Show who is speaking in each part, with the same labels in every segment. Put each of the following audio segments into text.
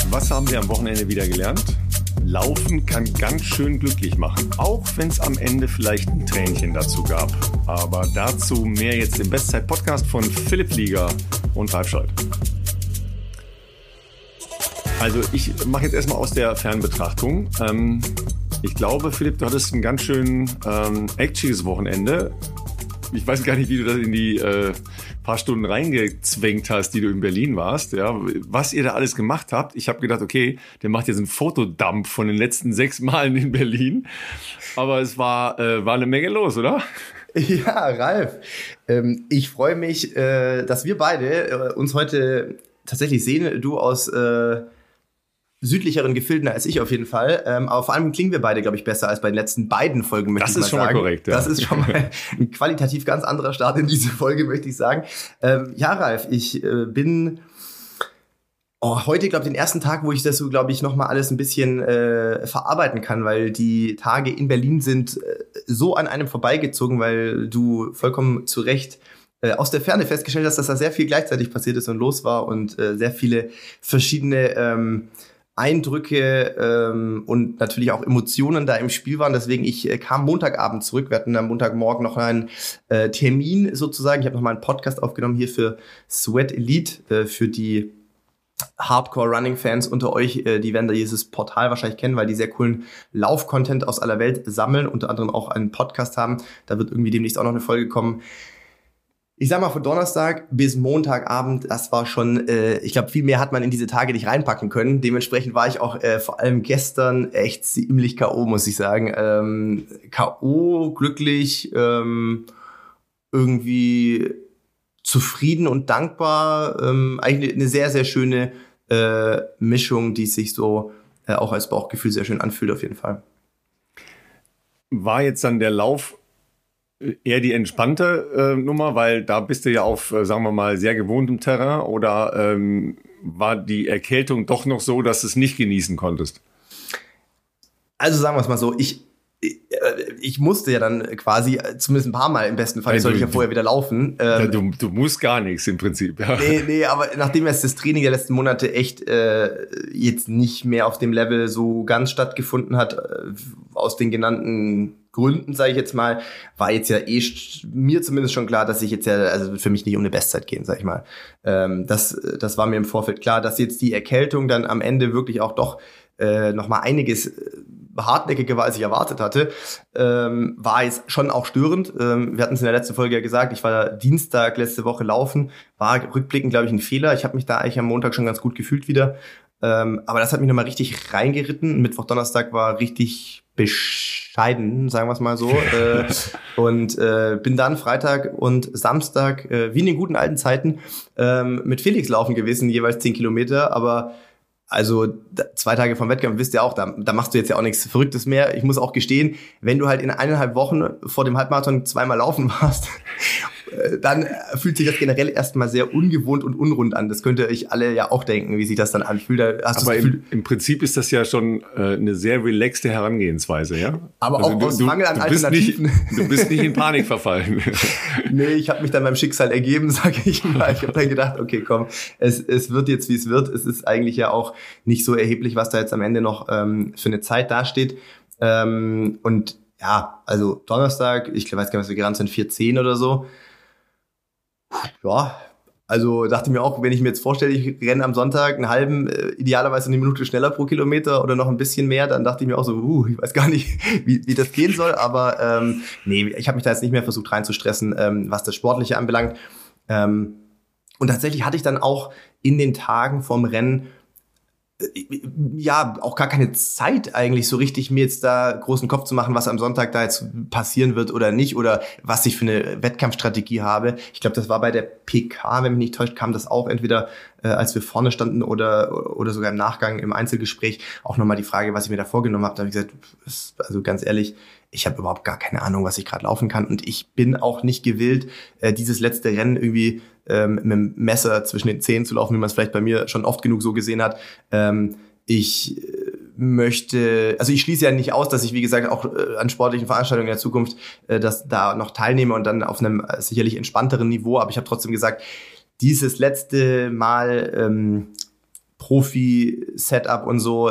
Speaker 1: Was haben wir am Wochenende wieder gelernt? Laufen kann ganz schön glücklich machen, auch wenn es am Ende vielleicht ein Tränchen dazu gab. Aber dazu mehr jetzt im Bestzeit-Podcast von Philipp Flieger und Ralf Scholz. Also ich mache jetzt erstmal aus der Fernbetrachtung. Ich glaube, Philipp, du hattest ein ganz schön actiges Wochenende. Ich weiß gar nicht, wie du das in die paar Stunden reingezwängt hast, die du in Berlin warst. Ja, was ihr da alles gemacht habt. Ich habe gedacht, okay, der macht jetzt einen Fotodump von den letzten 6 Malen in Berlin. Aber es war eine Menge los, oder?
Speaker 2: Ja, Ralf, ich freue mich, dass wir beide uns heute tatsächlich sehen. Du aus südlicheren Gefilden als ich auf jeden Fall. Aber vor allem klingen wir beide, glaube ich, besser als bei den letzten beiden Folgen, möchte ich mal sagen. Das ist schon mal korrekt, ja. Das ist schon mal ein qualitativ ganz anderer Start in diese Folge, möchte ich sagen. Ja, Ralf, ich bin heute, glaube ich, den ersten Tag, wo ich das so, glaube ich, nochmal alles ein bisschen verarbeiten kann, weil die Tage in Berlin sind so an einem vorbeigezogen, weil du vollkommen zu Recht aus der Ferne festgestellt hast, dass da sehr viel gleichzeitig passiert ist und los war und sehr viele verschiedene Eindrücke und natürlich auch Emotionen da im Spiel waren. Deswegen, ich kam Montagabend zurück. Wir hatten am Montagmorgen noch einen Termin sozusagen. Ich habe noch mal einen Podcast aufgenommen hier für Sweat Elite, für die Hardcore-Running-Fans unter euch. Die werden da dieses Portal wahrscheinlich kennen, weil die sehr coolen Lauf-Content aus aller Welt sammeln, unter anderem auch einen Podcast haben. Da wird irgendwie demnächst auch noch eine Folge kommen. Ich sag mal, von Donnerstag bis Montagabend, das war schon, ich glaube, viel mehr hat man in diese Tage nicht reinpacken können. Dementsprechend war ich auch vor allem gestern echt ziemlich K.O., muss ich sagen. K.O., glücklich, irgendwie zufrieden und dankbar. Eigentlich eine sehr, sehr schöne Mischung, die sich so auch als Bauchgefühl sehr schön anfühlt auf jeden Fall.
Speaker 1: War jetzt dann der Lauf eher die entspannte Nummer, weil da bist du ja auf, sagen wir mal, sehr gewohntem Terrain, oder war die Erkältung doch noch so, dass du es nicht genießen konntest?
Speaker 2: Also sagen wir es mal so, ich musste ja dann quasi, zumindest ein paar Mal im besten Fall, sollte ich ja vorher wieder laufen.
Speaker 1: Du musst gar nichts im Prinzip. Ja.
Speaker 2: Nee, aber nachdem jetzt das Training der letzten Monate echt jetzt nicht mehr auf dem Level so ganz stattgefunden hat, aus den genannten Gründen, sage ich jetzt mal, war jetzt ja mir zumindest schon klar, dass ich jetzt ja, also für mich nicht um eine Bestzeit gehen, sag ich mal. Das war mir im Vorfeld klar, dass jetzt die Erkältung dann am Ende wirklich auch doch nochmal einiges hartnäckiger war, als ich erwartet hatte, war jetzt schon auch störend. Wir hatten es in der letzten Folge ja gesagt, ich war Dienstag letzte Woche laufen, war rückblickend, glaube ich, ein Fehler. Ich habe mich da eigentlich am Montag schon ganz gut gefühlt wieder. Aber das hat mich nochmal richtig reingeritten. Mittwoch, Donnerstag war richtig bescheiden, sagen wir es mal so. Und bin dann Freitag und Samstag, wie in den guten alten Zeiten, mit Felix laufen gewesen, jeweils 10 Kilometer. Aber also 2 Tage vom Wettkampf, wisst ihr auch, da machst du jetzt ja auch nichts Verrücktes mehr. Ich muss auch gestehen, wenn du halt in 1,5 Wochen vor dem Halbmarathon 2-mal laufen warst, dann fühlt sich das generell erstmal sehr ungewohnt und unrund an. Das könnt ihr euch alle ja auch denken, wie sich das dann anfühlt. Da hast
Speaker 1: aber im Prinzip ist das ja schon eine sehr relaxte Herangehensweise, ja?
Speaker 2: Aber also auch aus Mangel an Alternativen.
Speaker 1: Du bist nicht in Panik verfallen.
Speaker 2: Nee, ich habe mich dann meinem Schicksal ergeben, sage ich mal. Ich habe dann gedacht, okay, komm, es wird jetzt, wie es wird. Es ist eigentlich ja auch nicht so erheblich, was da jetzt am Ende noch für eine Zeit dasteht. Und ja, also Donnerstag, ich weiß gar nicht, was wir gerannt sind, 4:10 oder so. Ja, also dachte mir auch, wenn ich mir jetzt vorstelle, ich renne am Sonntag einen halben, idealerweise eine Minute schneller pro Kilometer oder noch ein bisschen mehr, dann dachte ich mir auch so, ich weiß gar nicht, wie das gehen soll, aber nee, ich habe mich da jetzt nicht mehr versucht reinzustressen, was das Sportliche anbelangt. Und tatsächlich hatte ich dann auch in den Tagen vorm Rennen ja auch gar keine Zeit eigentlich so richtig, mir jetzt da großen Kopf zu machen, was am Sonntag da jetzt passieren wird oder nicht, oder was ich für eine Wettkampfstrategie habe. Ich glaube, das war bei der PK, wenn mich nicht täuscht, kam das auch entweder als wir vorne standen oder sogar im Nachgang im Einzelgespräch auch nochmal die Frage, was ich mir da vorgenommen habe. Da habe ich gesagt, also ganz ehrlich, ich habe überhaupt gar keine Ahnung, was ich gerade laufen kann, und ich bin auch nicht gewillt, dieses letzte Rennen irgendwie mit einem Messer zwischen den Zähnen zu laufen, wie man es vielleicht bei mir schon oft genug so gesehen hat. Ich schließe ja nicht aus, dass ich, wie gesagt, auch an sportlichen Veranstaltungen in der Zukunft dass da noch teilnehme und dann auf einem sicherlich entspannteren Niveau. Aber ich habe trotzdem gesagt, dieses letzte Mal Profi-Setup und so,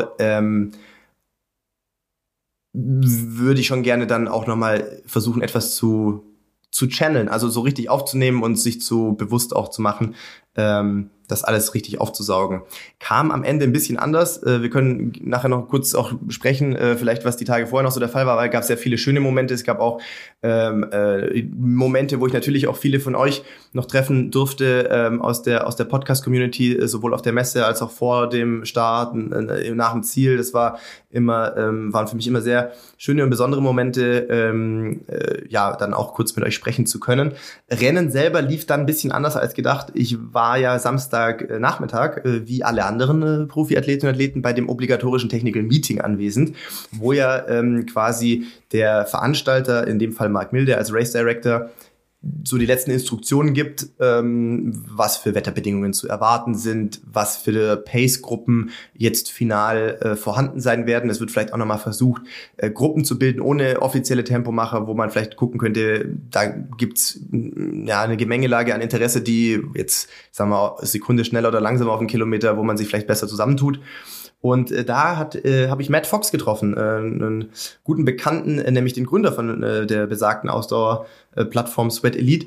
Speaker 2: würde ich schon gerne dann auch nochmal versuchen, etwas zu channeln, also so richtig aufzunehmen und sich bewusst auch zu machen, das alles richtig aufzusaugen. Kam am Ende ein bisschen anders. Wir können nachher noch kurz auch besprechen, vielleicht was die Tage vorher noch so der Fall war, weil es gab sehr viele schöne Momente. Es gab auch Momente, wo ich natürlich auch viele von euch noch treffen durfte aus der Podcast-Community, sowohl auf der Messe als auch vor dem Start, nach dem Ziel. Das war waren für mich immer sehr schöne und besondere Momente, dann auch kurz mit euch sprechen zu können. Rennen selber lief dann ein bisschen anders als gedacht. Ich war ja Samstagnachmittag, wie alle anderen Profiathletinnen und Athleten, bei dem obligatorischen Technical Meeting anwesend, wo ja quasi der Veranstalter, in dem Fall Marc Milde als Race Director, so die letzten Instruktionen gibt, was für Wetterbedingungen zu erwarten sind, was für Pace-Gruppen jetzt final vorhanden sein werden. Es wird vielleicht auch nochmal versucht, Gruppen zu bilden ohne offizielle Tempomacher, wo man vielleicht gucken könnte, da gibt's eine Gemengelage an Interesse, die jetzt, sagen wir, Sekunde schneller oder langsamer auf einen Kilometer, wo man sich vielleicht besser zusammentut. Und da habe ich Matt Fox getroffen, einen guten Bekannten, nämlich den Gründer von der besagten Ausdauerplattform Sweat Elite.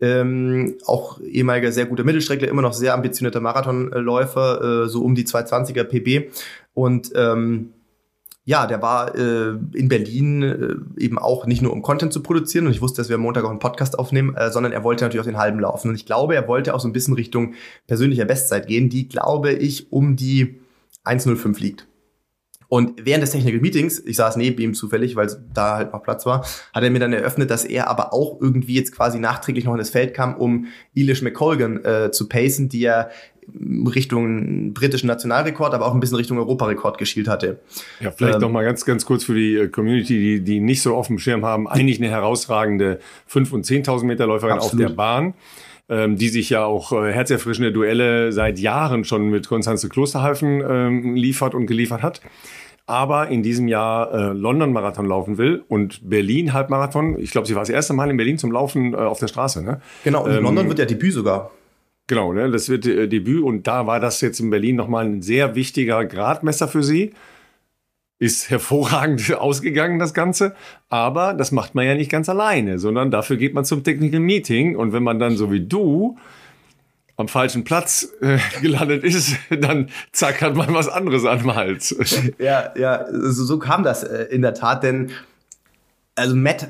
Speaker 2: Auch ehemaliger sehr guter Mittelstreckler, immer noch sehr ambitionierter Marathonläufer, so um die 220er PB. Und der war in Berlin eben auch nicht nur um Content zu produzieren, und ich wusste, dass wir am Montag auch einen Podcast aufnehmen, sondern er wollte natürlich auch den halben laufen. Und ich glaube, er wollte auch so ein bisschen Richtung persönlicher Bestzeit gehen, die, glaube ich, um die 1:05 liegt. Und während des Technical Meetings, ich saß neben ihm zufällig, weil da halt noch Platz war, hat er mir dann eröffnet, dass er aber auch irgendwie jetzt quasi nachträglich noch in das Feld kam, um Eilish McColgan zu pacen, die ja Richtung britischen Nationalrekord, aber auch ein bisschen Richtung Europarekord geschielt hatte.
Speaker 1: Ja, vielleicht noch mal ganz kurz für die Community, die nicht so auf dem Schirm haben, eigentlich eine herausragende 5.000 und 10.000 Meter Läuferin auf der Bahn, die sich ja auch herzerfrischende Duelle seit Jahren schon mit Konstanze Klosterhalfen liefert und geliefert hat. Aber in diesem Jahr London-Marathon laufen will und Berlin-Halbmarathon. Ich glaube, sie war das erste Mal in Berlin zum Laufen auf der Straße. Ne?
Speaker 2: Genau, und in London wird ja Debüt sogar.
Speaker 1: Genau, ne? Das wird Debüt, und da war das jetzt in Berlin nochmal ein sehr wichtiger Gradmesser für sie. Ist hervorragend ausgegangen, das Ganze. Aber das macht man ja nicht ganz alleine, sondern dafür geht man zum Technical Meeting. Und wenn man dann, so wie du, am falschen Platz gelandet ist, dann zack, hat man was anderes am Hals.
Speaker 2: Ja, so kam das in der Tat, denn also Matt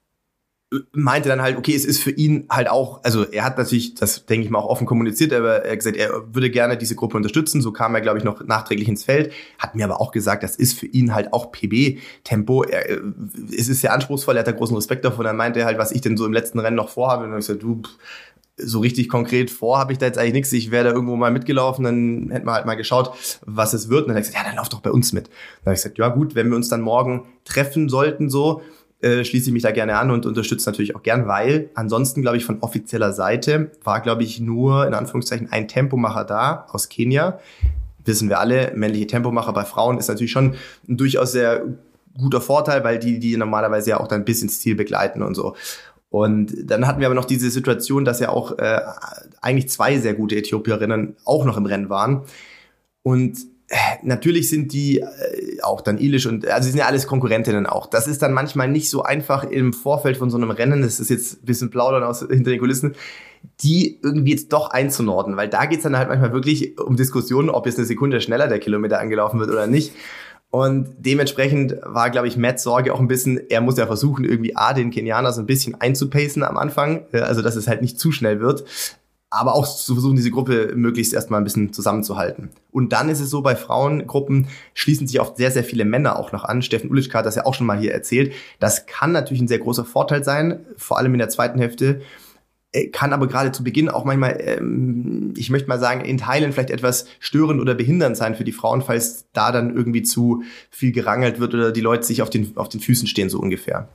Speaker 2: meinte dann halt, okay, es ist für ihn halt auch, also er hat natürlich, das denke ich mal auch offen kommuniziert, aber er hat gesagt, er würde gerne diese Gruppe unterstützen, so kam er, glaube ich, noch nachträglich ins Feld, hat mir aber auch gesagt, das ist für ihn halt auch PB-Tempo, es ist sehr anspruchsvoll, er hat da großen Respekt davon, dann meinte er halt, was ich denn so im letzten Rennen noch vorhabe, und dann habe ich gesagt, so richtig konkret habe ich da jetzt eigentlich nichts, ich wäre da irgendwo mal mitgelaufen, dann hätten wir halt mal geschaut, was es wird, und dann hat er gesagt, ja, dann lauf doch bei uns mit. Dann habe ich gesagt, ja gut, wenn wir uns dann morgen treffen sollten, so, schließe ich mich da gerne an und unterstütze natürlich auch gern, weil ansonsten, glaube ich, von offizieller Seite war, glaube ich, nur in Anführungszeichen ein Tempomacher da aus Kenia. Wissen wir alle, männliche Tempomacher bei Frauen ist natürlich schon ein durchaus sehr guter Vorteil, weil die normalerweise ja auch dann bis ins Ziel begleiten und so. Und dann hatten wir aber noch diese Situation, dass ja auch eigentlich zwei sehr gute Äthiopierinnen auch noch im Rennen waren. Und natürlich sind die auch dann Eilish und, also sind ja alles Konkurrentinnen auch. Das ist dann manchmal nicht so einfach im Vorfeld von so einem Rennen, das ist jetzt ein bisschen plaudern hinter den Kulissen, die irgendwie jetzt doch einzunorden, weil da geht's dann halt manchmal wirklich um Diskussionen, ob jetzt eine Sekunde schneller der Kilometer angelaufen wird oder nicht. Und dementsprechend war, glaube ich, Matts Sorge auch ein bisschen, er muss ja versuchen, irgendwie den Kenianer so ein bisschen einzupacen am Anfang, also dass es halt nicht zu schnell wird, aber auch zu versuchen, diese Gruppe möglichst erstmal ein bisschen zusammenzuhalten. Und dann ist es so, bei Frauengruppen schließen sich oft sehr, sehr viele Männer auch noch an. Steffen Uliczka hat das ja auch schon mal hier erzählt. Das kann natürlich ein sehr großer Vorteil sein, vor allem in der zweiten Hälfte, kann aber gerade zu Beginn auch manchmal, ich möchte mal sagen, in Teilen vielleicht etwas störend oder behindernd sein für die Frauen, falls da dann irgendwie zu viel gerangelt wird oder die Leute sich auf den Füßen stehen, so ungefähr.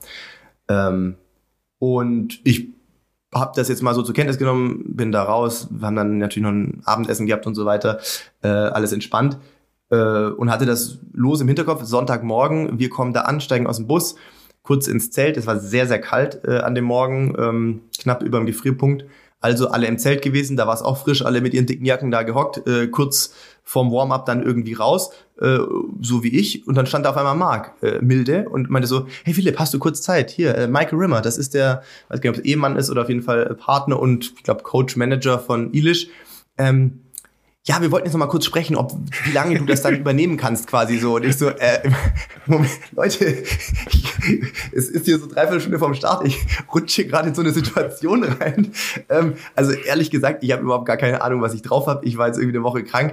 Speaker 2: Und ich habe das jetzt mal so zur Kenntnis genommen, bin da raus, wir haben dann natürlich noch ein Abendessen gehabt und so weiter, alles entspannt und hatte das los im Hinterkopf, Sonntagmorgen, wir kommen da an, steigen aus dem Bus, kurz ins Zelt, es war sehr, sehr kalt an dem Morgen, knapp über dem Gefrierpunkt, Also alle im Zelt gewesen, da war es auch frisch, alle mit ihren dicken Jacken da gehockt, kurz vorm Warm-up dann irgendwie raus, so wie ich. Und dann stand da auf einmal Marc, milde, und meinte so, hey Philipp, hast du kurz Zeit? Hier, Michael Rimmer, das ist der, weiß gar nicht, ob es Ehemann ist oder auf jeden Fall Partner und, ich glaube, Coach-Manager von Eilish. Ja, wir wollten jetzt noch mal kurz sprechen, wie lange du das dann übernehmen kannst quasi so. Und ich so, Moment, Leute, es ist hier so 3/4 Stunde vom Start, ich rutsche gerade in so eine Situation rein. Also ehrlich gesagt, ich habe überhaupt gar keine Ahnung, was ich drauf habe. Ich war jetzt irgendwie eine Woche krank.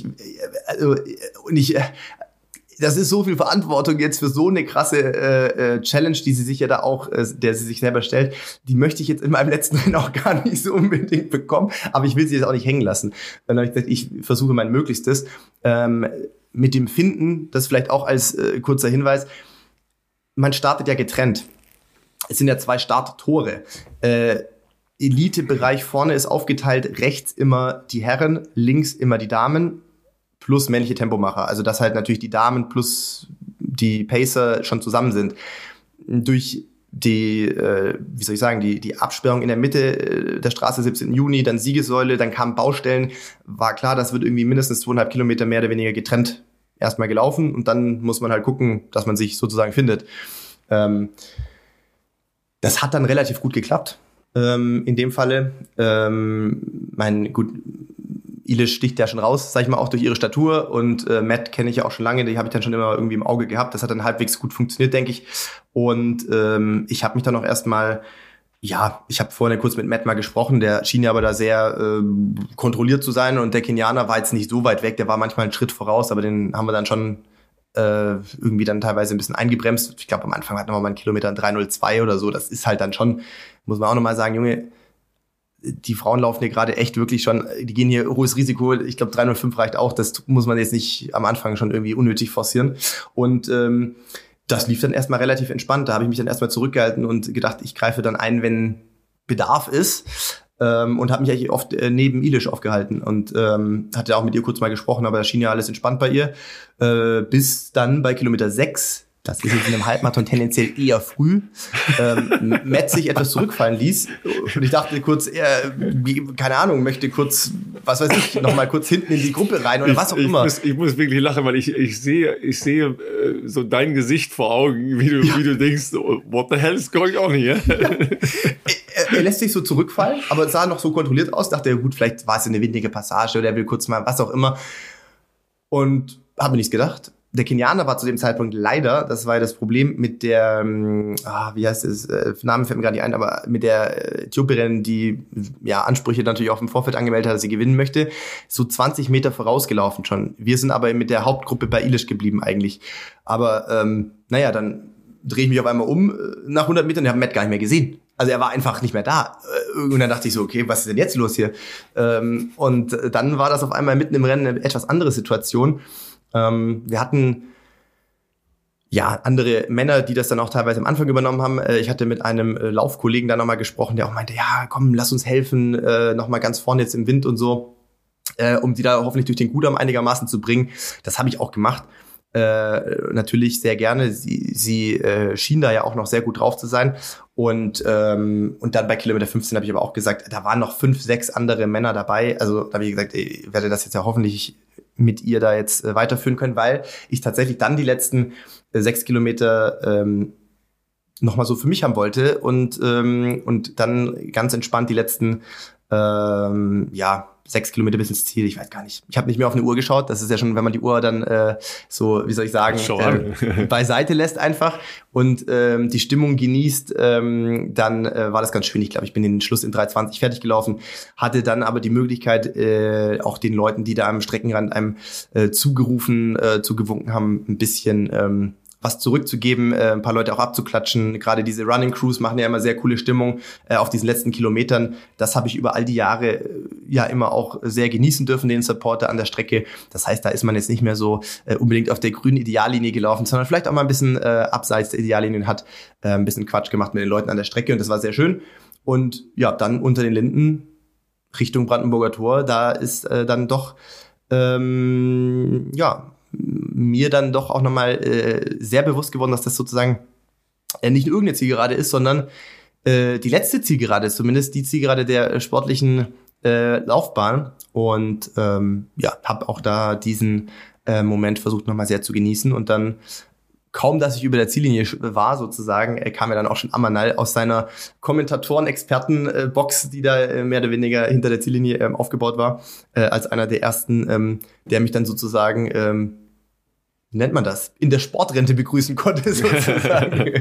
Speaker 2: Das ist so viel Verantwortung jetzt für so eine krasse Challenge, die sie sich ja da auch, der sie sich selber stellt. Die möchte ich jetzt in meinem letzten Rennen auch gar nicht so unbedingt bekommen, aber ich will sie jetzt auch nicht hängen lassen. Dann habe ich gesagt, ich versuche mein Möglichstes. Mit dem Finden, das vielleicht auch als kurzer Hinweis, man startet ja getrennt. Es sind ja 2 Starttore. Elite-Bereich vorne ist aufgeteilt, rechts immer die Herren, links immer die Damen, plus männliche Tempomacher. Also dass halt natürlich die Damen plus die Pacer schon zusammen sind. Durch die, die Absperrung in der Mitte der Straße 17. Juni, dann Siegessäule, dann kamen Baustellen, war klar, das wird irgendwie mindestens 2,5 Kilometer mehr oder weniger getrennt erstmal gelaufen und dann muss man halt gucken, dass man sich sozusagen findet. Das hat dann relativ gut geklappt. In dem Falle, Eilish sticht ja schon raus, sag ich mal, auch durch ihre Statur und Matt kenne ich ja auch schon lange, die habe ich dann schon immer irgendwie im Auge gehabt, das hat dann halbwegs gut funktioniert, denke ich, und ich habe mich dann auch erstmal, ich habe vorhin kurz mit Matt mal gesprochen, der schien ja aber da sehr kontrolliert zu sein und der Kenianer war jetzt nicht so weit weg, der war manchmal einen Schritt voraus, aber den haben wir dann schon irgendwie dann teilweise ein bisschen eingebremst. Ich glaube, am Anfang hatten wir mal einen Kilometer 3:02 oder so. Das ist halt dann schon, muss man auch nochmal sagen, Junge, die Frauen laufen hier gerade echt wirklich schon, die gehen hier hohes Risiko. Ich glaube, 3:05 reicht auch. Das muss man jetzt nicht am Anfang schon irgendwie unnötig forcieren. Und das lief dann erstmal relativ entspannt. Da habe ich mich dann erstmal zurückgehalten und gedacht, ich greife dann ein, wenn Bedarf ist. Und habe mich eigentlich oft neben Eilish aufgehalten und hatte auch mit ihr kurz mal gesprochen, aber da schien ja alles entspannt bei ihr. Bis dann bei Kilometer 6, das ist jetzt in einem Halbmarathon tendenziell eher früh, Matt sich etwas zurückfallen ließ. Und ich dachte kurz, keine Ahnung, möchte kurz, was weiß ich, noch mal kurz hinten in die Gruppe rein oder was auch immer.
Speaker 1: Ich muss wirklich lachen, weil ich sehe so dein Gesicht vor Augen, wie du denkst, what the hell is going on here?
Speaker 2: Er lässt sich so zurückfallen, aber es sah noch so kontrolliert aus. Dachte, ja gut, vielleicht war es eine windige Passage oder er will kurz mal, was auch immer. Und habe mir nichts gedacht. Der Kenianer war zu dem Zeitpunkt leider, das war ja das Problem, mit der, wie heißt es, Namen fällt mir gerade nicht ein, aber mit der Äthiopierin, die Ansprüche natürlich auch im Vorfeld angemeldet hat, dass sie gewinnen möchte, so 20 Meter vorausgelaufen schon. Wir sind aber mit der Hauptgruppe bei Eilish geblieben eigentlich. Aber dann drehe ich mich auf einmal um nach 100 Metern und habe Matt gar nicht mehr gesehen. Also er war einfach nicht mehr da. Und dann dachte ich so, okay, was ist denn jetzt los hier? Und dann war das auf einmal mitten im Rennen eine etwas andere Situation. Wir hatten andere Männer, die das dann auch teilweise am Anfang übernommen haben. Ich hatte mit einem Laufkollegen da nochmal gesprochen, der auch meinte, ja, komm, lass uns helfen, nochmal ganz vorne jetzt im Wind und so, um die da hoffentlich durch den Kudamm einigermaßen zu bringen. Das habe ich auch gemacht. Natürlich sehr gerne. Sie schien da ja auch noch sehr gut drauf zu sein. Und dann bei Kilometer 15 habe ich aber auch gesagt, da waren noch 5, 6 andere Männer dabei. Also da habe ich gesagt, ich werde das jetzt ja hoffentlich mit ihr da jetzt weiterführen können, weil ich tatsächlich dann die letzten 6 Kilometer nochmal so für mich haben wollte und dann ganz entspannt die letzten 6 Kilometer bis ins Ziel, ich weiß gar nicht. Ich habe nicht mehr auf eine Uhr geschaut, das ist ja schon, wenn man die Uhr dann beiseite lässt einfach und die Stimmung genießt, dann war das ganz schön. Ich glaube, ich bin den Schluss in 3:20 fertig gelaufen, hatte dann aber die Möglichkeit, auch den Leuten, die da am Streckenrand einem zugewunken haben, ein bisschen was zurückzugeben, ein paar Leute auch abzuklatschen. Gerade diese Running Crews machen ja immer sehr coole Stimmung auf diesen letzten Kilometern. Das habe ich über all die Jahre immer auch sehr genießen dürfen, den Supporter an der Strecke. Das heißt, da ist man jetzt nicht mehr so unbedingt auf der grünen Ideallinie gelaufen, sondern vielleicht auch mal ein bisschen abseits der Ideallinien hat ein bisschen Quatsch gemacht mit den Leuten an der Strecke und das war sehr schön. Und dann unter den Linden Richtung Brandenburger Tor, da ist dann doch mir dann doch auch nochmal sehr bewusst geworden, dass das sozusagen nicht irgendeine Zielgerade ist, sondern die letzte Zielgerade, zumindest die Zielgerade der sportlichen Laufbahn. Und habe auch da diesen Moment versucht nochmal sehr zu genießen. Und dann, kaum dass ich über der Ziellinie war sozusagen, kam mir dann auch schon Amanal aus seiner Kommentatoren-Experten-Box, die da mehr oder weniger hinter der Ziellinie aufgebaut war, als einer der ersten, der mich dann sozusagen, wie nennt man das, in der Sportrente begrüßen konnte sozusagen.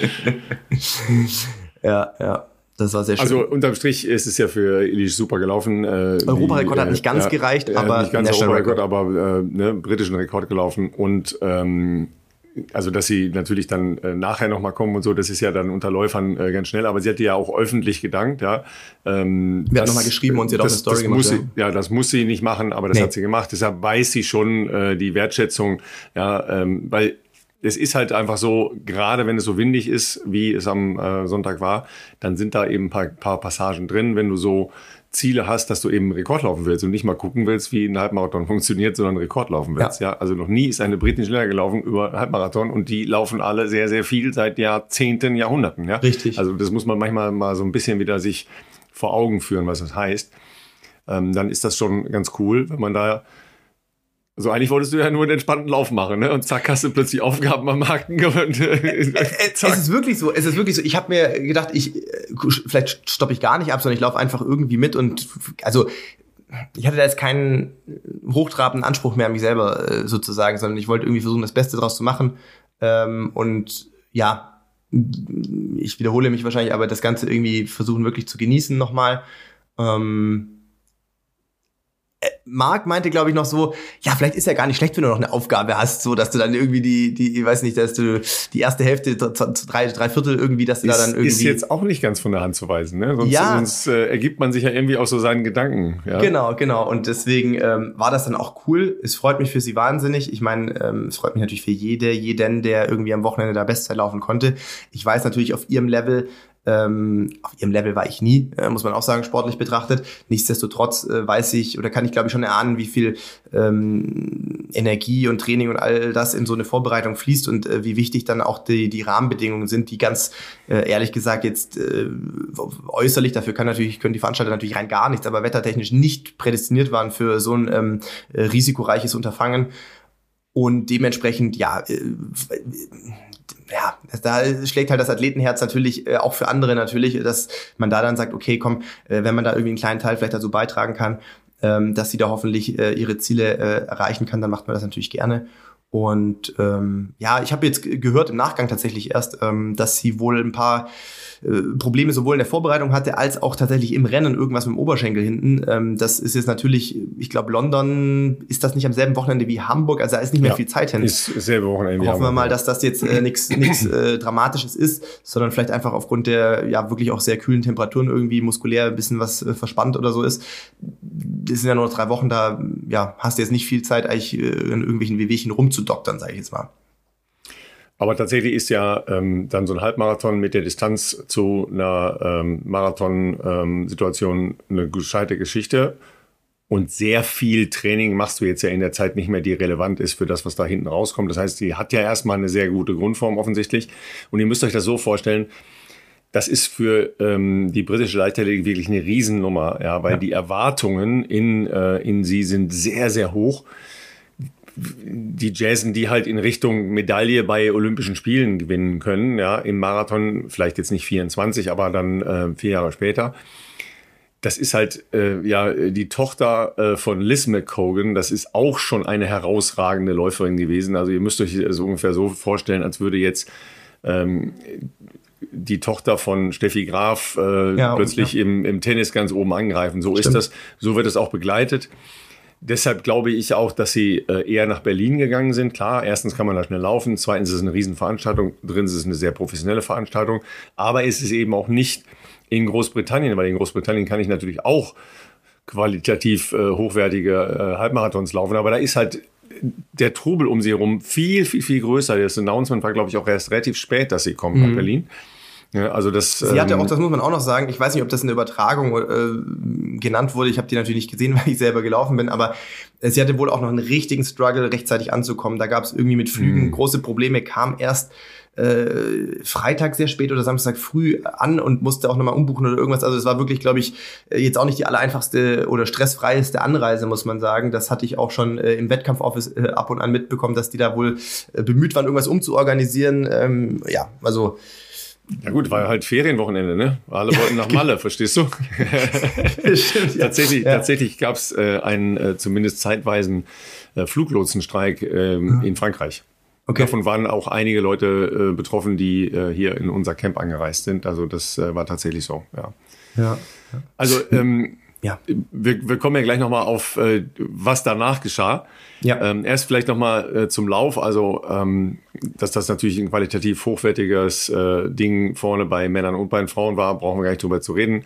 Speaker 2: Ja. Das war sehr schön.
Speaker 1: Also unterm Strich ist es ja für Ilic super gelaufen.
Speaker 2: Europarekord hat nicht ganz gereicht, aber
Speaker 1: nicht ganz Europarekord, aber britischen Rekord gelaufen. Und also dass sie natürlich dann nachher nochmal kommen und so, das ist ja dann unter Läufern ganz schnell. Aber sie hat ja auch öffentlich gedankt. Ja.
Speaker 2: Wir haben nochmal geschrieben und sie hat auch eine Story gemacht.
Speaker 1: Das muss sie nicht machen, aber das hat sie gemacht. Deshalb weiß sie schon die Wertschätzung, weil es ist halt einfach so, gerade wenn es so windig ist, wie es am Sonntag war, dann sind da eben ein paar Passagen drin, wenn du so Ziele hast, dass du eben Rekord laufen willst und nicht mal gucken willst, wie ein Halbmarathon funktioniert, sondern Rekord laufen willst. Ja. Also noch nie ist eine Britin schneller gelaufen über Halbmarathon und die laufen alle sehr, sehr viel seit Jahrzehnten, Jahrhunderten. Ja?
Speaker 2: Richtig.
Speaker 1: Also das muss man manchmal mal so ein bisschen wieder sich vor Augen führen, was das heißt. Dann ist das schon ganz cool, wenn man da. Also eigentlich wolltest du ja nur einen entspannten Lauf machen, ne? Und zack, hast du plötzlich Aufgaben am Haken.
Speaker 2: Es ist wirklich so. Ich habe mir gedacht, vielleicht stoppe ich gar nicht ab, sondern ich laufe einfach irgendwie mit. Und also ich hatte da jetzt keinen hochtrabenden Anspruch mehr an mich selber sozusagen, sondern ich wollte irgendwie versuchen, das Beste draus zu machen. Und ja, ich wiederhole mich wahrscheinlich, aber das Ganze irgendwie versuchen wirklich zu genießen nochmal. Marc meinte, glaube ich, noch so, ja, vielleicht ist ja gar nicht schlecht, wenn du noch eine Aufgabe hast, so, dass du dann irgendwie ich weiß nicht, dass du die erste Hälfte, drei Viertel irgendwie, dass du da dann irgendwie...
Speaker 1: Ist jetzt auch nicht ganz von der Hand zu weisen, ne? Sonst ergibt man sich ja irgendwie aus so seinen Gedanken. Ja?
Speaker 2: Genau. Und deswegen war das dann auch cool. Es freut mich für sie wahnsinnig. Ich meine, es freut mich natürlich für jeden, der irgendwie am Wochenende da Bestzeit laufen konnte. Ich weiß natürlich, auf ihrem Level war ich nie, muss man auch sagen, sportlich betrachtet. Nichtsdestotrotz weiß ich oder kann ich, glaube ich, schon erahnen, wie viel Energie und Training und all das in so eine Vorbereitung fließt und wie wichtig dann auch die Rahmenbedingungen sind, die ganz ehrlich gesagt jetzt äußerlich, dafür können die Veranstalter natürlich rein gar nichts, aber wettertechnisch nicht prädestiniert waren für so ein risikoreiches Unterfangen. Und dementsprechend, da schlägt halt das Athletenherz natürlich auch für andere natürlich, dass man da dann sagt, okay, komm, wenn man da irgendwie einen kleinen Teil vielleicht dazu beitragen kann, dass sie da hoffentlich ihre Ziele erreichen kann, dann macht man das natürlich gerne. Und ich habe jetzt gehört im Nachgang tatsächlich erst, dass sie wohl ein paar Probleme sowohl in der Vorbereitung hatte, als auch tatsächlich im Rennen irgendwas mit dem Oberschenkel hinten. Das ist jetzt natürlich, ich glaube, London ist das nicht am selben Wochenende wie Hamburg, also da ist nicht mehr viel Zeit hin.
Speaker 1: Ist selbe Wochenende wie
Speaker 2: Hoffen
Speaker 1: Hamburg.
Speaker 2: wir mal, dass das jetzt nichts Dramatisches ist, sondern vielleicht einfach aufgrund der wirklich auch sehr kühlen Temperaturen irgendwie muskulär ein bisschen was verspannt oder so ist. Das sind ja nur noch 3 Wochen, da hast du jetzt nicht viel Zeit, eigentlich in irgendwelchen Wehwehchen rumzudoktern, sage ich jetzt mal.
Speaker 1: Aber tatsächlich ist ja dann so ein Halbmarathon mit der Distanz zu einer Marathon-Situation eine gescheite Geschichte. Und sehr viel Training machst du jetzt ja in der Zeit nicht mehr, die relevant ist für das, was da hinten rauskommt. Das heißt, die hat ja erstmal eine sehr gute Grundform offensichtlich. Und ihr müsst euch das so vorstellen, das ist für die britische Leichtathletik wirklich eine Riesennummer, weil die Erwartungen in sie sind sehr, sehr hoch. Die jazzen die halt in Richtung Medaille bei Olympischen Spielen gewinnen können, im Marathon, vielleicht jetzt nicht 24, aber dann 4 Jahre später. Das ist halt die Tochter von Liz McCogan, das ist auch schon eine herausragende Läuferin gewesen. Also ihr müsst euch so ungefähr so vorstellen, als würde jetzt die Tochter von Steffi Graf plötzlich im Tennis ganz oben angreifen. So ist das, so wird es auch begleitet. Deshalb glaube ich auch, dass sie eher nach Berlin gegangen sind. Klar, erstens kann man da schnell laufen, zweitens ist es eine Riesenveranstaltung, drittens ist es eine sehr professionelle Veranstaltung, aber es ist eben auch nicht in Großbritannien, weil in Großbritannien kann ich natürlich auch qualitativ hochwertige Halbmarathons laufen, aber da ist halt der Trubel um sie herum viel, viel, viel größer. Das Announcement war, glaube ich, auch erst relativ spät, dass sie kommen nach Berlin. Ja, also
Speaker 2: sie hatte auch, das muss man auch noch sagen, ich weiß nicht, ob das in der Übertragung genannt wurde, ich habe die natürlich nicht gesehen, weil ich selber gelaufen bin, aber sie hatte wohl auch noch einen richtigen Struggle, rechtzeitig anzukommen. Da gab es irgendwie mit Flügen große Probleme, kam erst Freitag sehr spät oder Samstag früh an und musste auch nochmal umbuchen oder irgendwas. Also es war wirklich, glaube ich, jetzt auch nicht die allereinfachste oder stressfreieste Anreise, muss man sagen. Das hatte ich auch schon im Wettkampfoffice ab und an mitbekommen, dass die da wohl bemüht waren, irgendwas umzuorganisieren. Also
Speaker 1: ja gut, war halt Ferienwochenende, ne? Alle wollten nach Malle, verstehst du?
Speaker 2: Stimmt, ja.
Speaker 1: Tatsächlich gab es einen zumindest zeitweisen Fluglotsenstreik in Frankreich. Okay. Davon waren auch einige Leute betroffen, die hier in unser Camp angereist sind. Also das war tatsächlich so, ja. Also wir kommen ja gleich nochmal auf, was danach geschah. Ja. Erst vielleicht nochmal zum Lauf. Also dass das natürlich ein qualitativ hochwertiges Ding vorne bei Männern und bei den Frauen war, brauchen wir gar nicht drüber zu reden.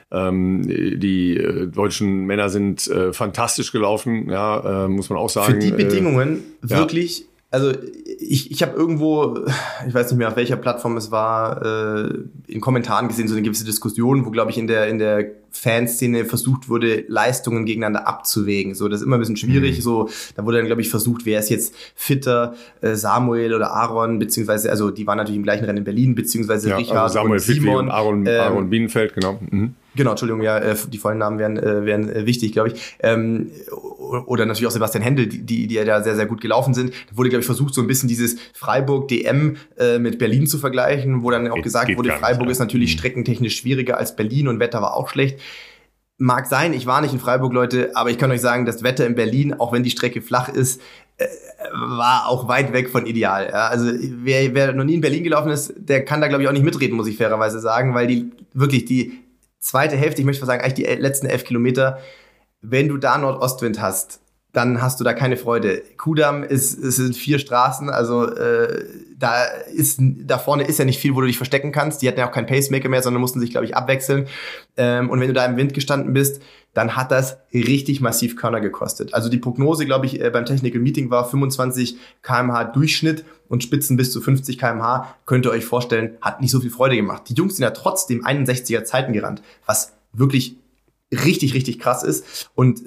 Speaker 1: Die deutschen Männer sind fantastisch gelaufen, muss man auch sagen.
Speaker 2: Für die Bedingungen wirklich... Also ich habe irgendwo, ich weiß nicht mehr, auf welcher Plattform es war, in Kommentaren gesehen, so eine gewisse Diskussion, wo, glaube ich, in der Fanszene versucht wurde, Leistungen gegeneinander abzuwägen. So, das ist immer ein bisschen schwierig. So, da wurde dann, glaube ich, versucht, wer ist jetzt fitter, Samuel oder Aaron, beziehungsweise, also die waren natürlich im gleichen Rennen in Berlin, beziehungsweise Richard
Speaker 1: also Samuel
Speaker 2: und Simon.
Speaker 1: Und Aaron Bienenfeld, genau.
Speaker 2: Genau, Entschuldigung, die vollen Namen wären wichtig, glaube ich. Oder natürlich auch Sebastian Händel, die ja da sehr, sehr gut gelaufen sind. Da wurde, glaube ich, versucht, so ein bisschen dieses Freiburg-DM mit Berlin zu vergleichen, wo dann auch gesagt wurde, Freiburg ist natürlich streckentechnisch schwieriger als Berlin und Wetter war auch schlecht. Mag sein, ich war nicht in Freiburg, Leute, aber ich kann euch sagen, das Wetter in Berlin, auch wenn die Strecke flach ist, war auch weit weg von ideal. Ja? Also wer noch nie in Berlin gelaufen ist, der kann da, glaube ich, auch nicht mitreden, muss ich fairerweise sagen, weil die zweite Hälfte, ich möchte mal sagen, eigentlich die letzten 11 Kilometer, wenn du da Nordostwind hast, dann hast du da keine Freude. Kudamm es sind 4 Straßen, also da vorne ist ja nicht viel, wo du dich verstecken kannst. Die hatten ja auch keinen Pacemaker mehr, sondern mussten sich, glaube ich, abwechseln. Und wenn du da im Wind gestanden bist, dann hat das richtig massiv Körner gekostet. Also die Prognose, glaube ich, beim Technical Meeting war 25 km/h Durchschnitt und Spitzen bis zu 50 km/h. Könnt ihr euch vorstellen, hat nicht so viel Freude gemacht. Die Jungs sind ja trotzdem 61er Zeiten gerannt, was wirklich richtig, richtig krass ist. Und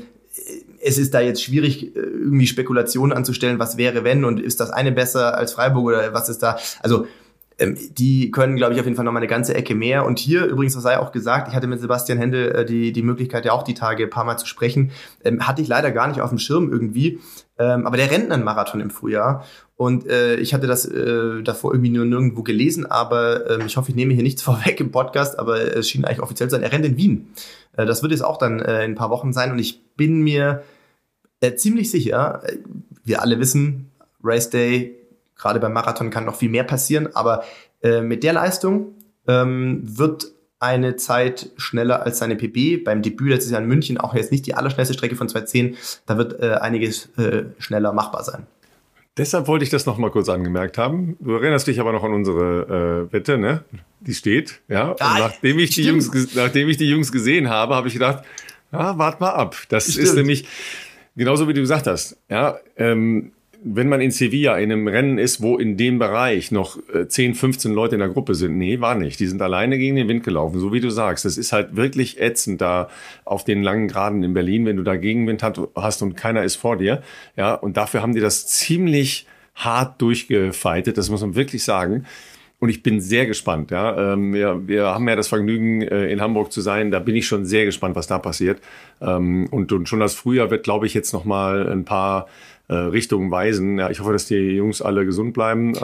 Speaker 2: es ist da jetzt schwierig, irgendwie Spekulationen anzustellen, was wäre, wenn, und ist das eine besser als Freiburg oder was ist da? Also die können, glaube ich, auf jeden Fall noch mal eine ganze Ecke mehr. Und hier, übrigens, das sei auch gesagt, ich hatte mit Sebastian Händel die Möglichkeit, ja auch die Tage ein paar Mal zu sprechen, hatte ich leider gar nicht auf dem Schirm irgendwie, aber der rennt einen Marathon im Frühjahr. Und ich hatte das davor irgendwie nur nirgendwo gelesen, aber ich hoffe, ich nehme hier nichts vorweg im Podcast, aber es schien eigentlich offiziell zu sein, er rennt in Wien. Das wird jetzt auch dann in ein paar Wochen sein und ich bin mir ziemlich sicher, wir alle wissen, Race Day, gerade beim Marathon kann noch viel mehr passieren, aber mit der Leistung wird eine Zeit schneller als seine PB. Beim Debüt letztes Jahr in München auch jetzt nicht die allerschnellste Strecke von 2:10, da wird einiges schneller machbar sein.
Speaker 1: Deshalb wollte ich das noch mal kurz angemerkt haben. Du erinnerst dich aber noch an unsere Wette, ne? Die steht, ja. Und nachdem ich die Jungs gesehen habe, habe ich gedacht, ja, wart mal ab. Das ist nämlich genauso, wie du gesagt hast. Ja, wenn man in Sevilla in einem Rennen ist, wo in dem Bereich noch 10, 15 Leute in der Gruppe sind, nee, war nicht. Die sind alleine gegen den Wind gelaufen, so wie du sagst. Das ist halt wirklich ätzend da auf den langen Geraden in Berlin, wenn du da Gegenwind hast und keiner ist vor dir. Ja, und dafür haben die das ziemlich hart durchgefeitet, das muss man wirklich sagen. Und ich bin sehr gespannt. Ja, wir haben ja das Vergnügen, in Hamburg zu sein. Da bin ich schon sehr gespannt, was da passiert. Und schon das Frühjahr wird, glaube ich, jetzt noch mal ein paar Richtungen weisen. Ja, ich hoffe, dass die Jungs alle gesund bleiben.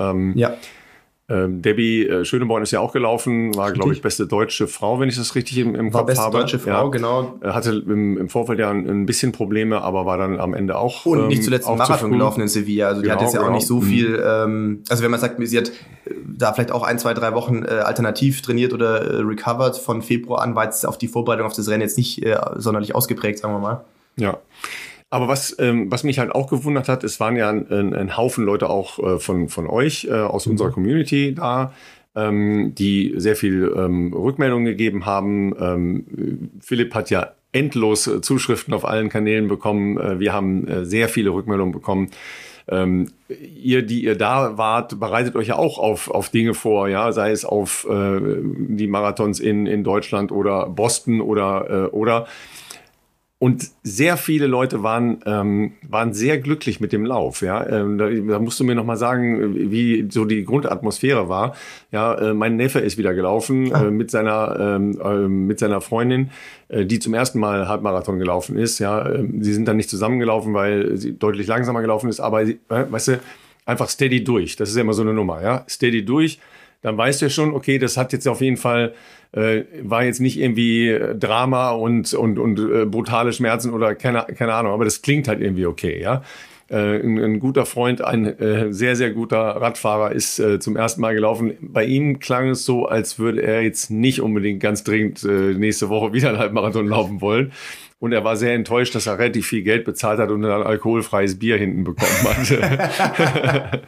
Speaker 1: Debbie Schöneborn ist ja auch gelaufen, war, glaube ich, beste deutsche Frau, wenn ich das richtig im Kopf
Speaker 2: beste
Speaker 1: habe.
Speaker 2: Deutsche Frau, genau.
Speaker 1: Hatte im Vorfeld ja ein bisschen Probleme, aber war dann am Ende auch
Speaker 2: und nicht zuletzt einen Marathon gelaufen in Sevilla. Also die hat jetzt ja auch nicht so viel, also wenn man sagt, sie hat da vielleicht auch 1, 2, 3 Wochen alternativ trainiert oder recovered von Februar an, war jetzt auf die Vorbereitung auf das Rennen jetzt nicht sonderlich ausgeprägt, sagen wir mal.
Speaker 1: Ja. Aber was mich halt auch gewundert hat, es waren ja ein Haufen Leute auch von euch, aus unserer Community da, die sehr viel Rückmeldungen gegeben haben. Philipp hat ja endlos Zuschriften auf allen Kanälen bekommen. Wir haben sehr viele Rückmeldungen bekommen. Ihr, die ihr da wart, bereitet euch ja auch auf Dinge vor, ja, sei es auf die Marathons in Deutschland oder Boston oder. Und sehr viele Leute waren sehr glücklich mit dem Lauf. Ja, da musst du mir noch mal sagen, wie so die Grundatmosphäre war. Ja, mein Neffe ist wieder gelaufen mit seiner Freundin, die zum ersten Mal Halbmarathon gelaufen ist. Ja, sie sind dann nicht zusammengelaufen, weil sie deutlich langsamer gelaufen ist. Aber weißt du, einfach steady durch. Das ist ja immer so eine Nummer. Ja, steady durch. Dann weißt du ja schon, okay, das hat jetzt auf jeden Fall war jetzt nicht irgendwie Drama und brutale Schmerzen oder keine Ahnung, aber das klingt halt irgendwie okay, ja. Ein guter Freund, ein sehr, sehr guter Radfahrer ist zum ersten Mal gelaufen. Bei ihm klang es so, als würde er jetzt nicht unbedingt ganz dringend nächste Woche wieder einen Halbmarathon laufen wollen. Und er war sehr enttäuscht, dass er relativ viel Geld bezahlt hat und ein alkoholfreies Bier hinten bekommen hat.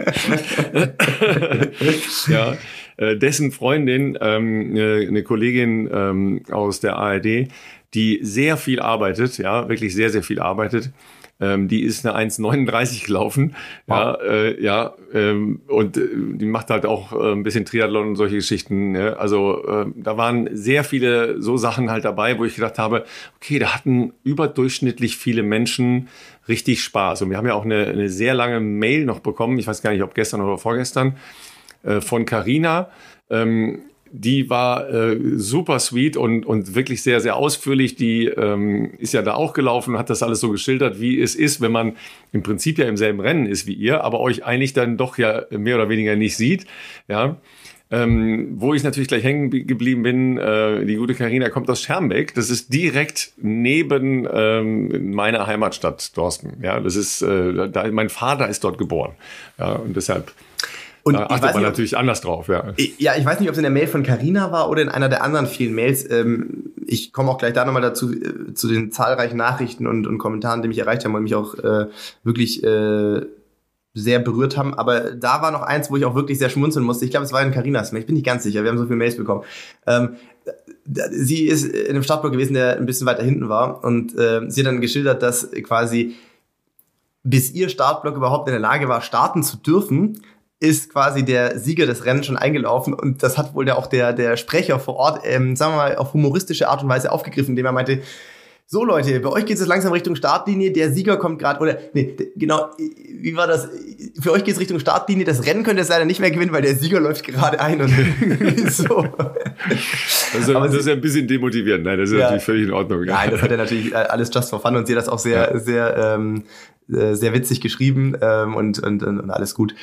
Speaker 1: Ja. Dessen Freundin, eine Kollegin aus der ARD, die sehr viel arbeitet, ja, wirklich sehr, sehr viel arbeitet. Die ist eine 1,39 gelaufen, wow. Und die macht halt auch ein bisschen Triathlon und solche Geschichten. Ja. Also da waren sehr viele so Sachen halt dabei, wo ich gedacht habe, okay, da hatten überdurchschnittlich viele Menschen richtig Spaß. Und wir haben ja auch eine sehr lange Mail noch bekommen, ich weiß gar nicht, ob gestern oder vorgestern, von Carina. Die war super sweet und wirklich sehr, sehr ausführlich. Die ist ja da auch gelaufen und hat das alles so geschildert, wie es ist, wenn man im Prinzip ja im selben Rennen ist wie ihr, aber euch eigentlich dann doch ja mehr oder weniger nicht sieht. Ja. Wo ich natürlich gleich hängen geblieben bin, die gute Carina kommt aus Schermbeck. Das ist direkt neben meiner Heimatstadt Dorsten. Ja, das ist, mein Vater ist dort geboren. Ja, und deshalb
Speaker 2: und
Speaker 1: da achtet man natürlich anders drauf, ja.
Speaker 2: Ja, ich weiß nicht, ob es in der Mail von Carina war oder in einer der anderen vielen Mails. Ich komme auch gleich da nochmal dazu, zu den zahlreichen Nachrichten und Kommentaren, die mich erreicht haben und mich auch wirklich sehr berührt haben. Aber da war noch eins, wo ich auch wirklich sehr schmunzeln musste. Ich glaube, es war in Carinas Mail. Ich bin nicht ganz sicher. Wir haben so viele Mails bekommen. Sie ist in einem Startblock gewesen, der ein bisschen weiter hinten war. Und sie hat dann geschildert, dass quasi bis ihr Startblock überhaupt in der Lage war, starten zu dürfen, ist quasi der Sieger des Rennens schon eingelaufen und das hat wohl auch der Sprecher vor Ort, sagen wir mal, auf humoristische Art und Weise aufgegriffen, indem er meinte, so Leute, bei euch geht es langsam Richtung Startlinie, der Sieger kommt gerade, oder, nee, genau, wie war das? Für euch geht es Richtung Startlinie, das Rennen könnt ihr leider nicht mehr gewinnen, weil der Sieger läuft gerade ein und so.
Speaker 1: Also, das ist ja ein bisschen demotivierend, nein, das ist natürlich völlig in Ordnung.
Speaker 2: Nein, das hat er natürlich alles just for fun und sie hat das auch sehr witzig geschrieben und alles gut.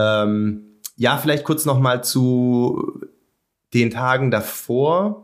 Speaker 2: Ja, vielleicht kurz noch mal zu den Tagen davor.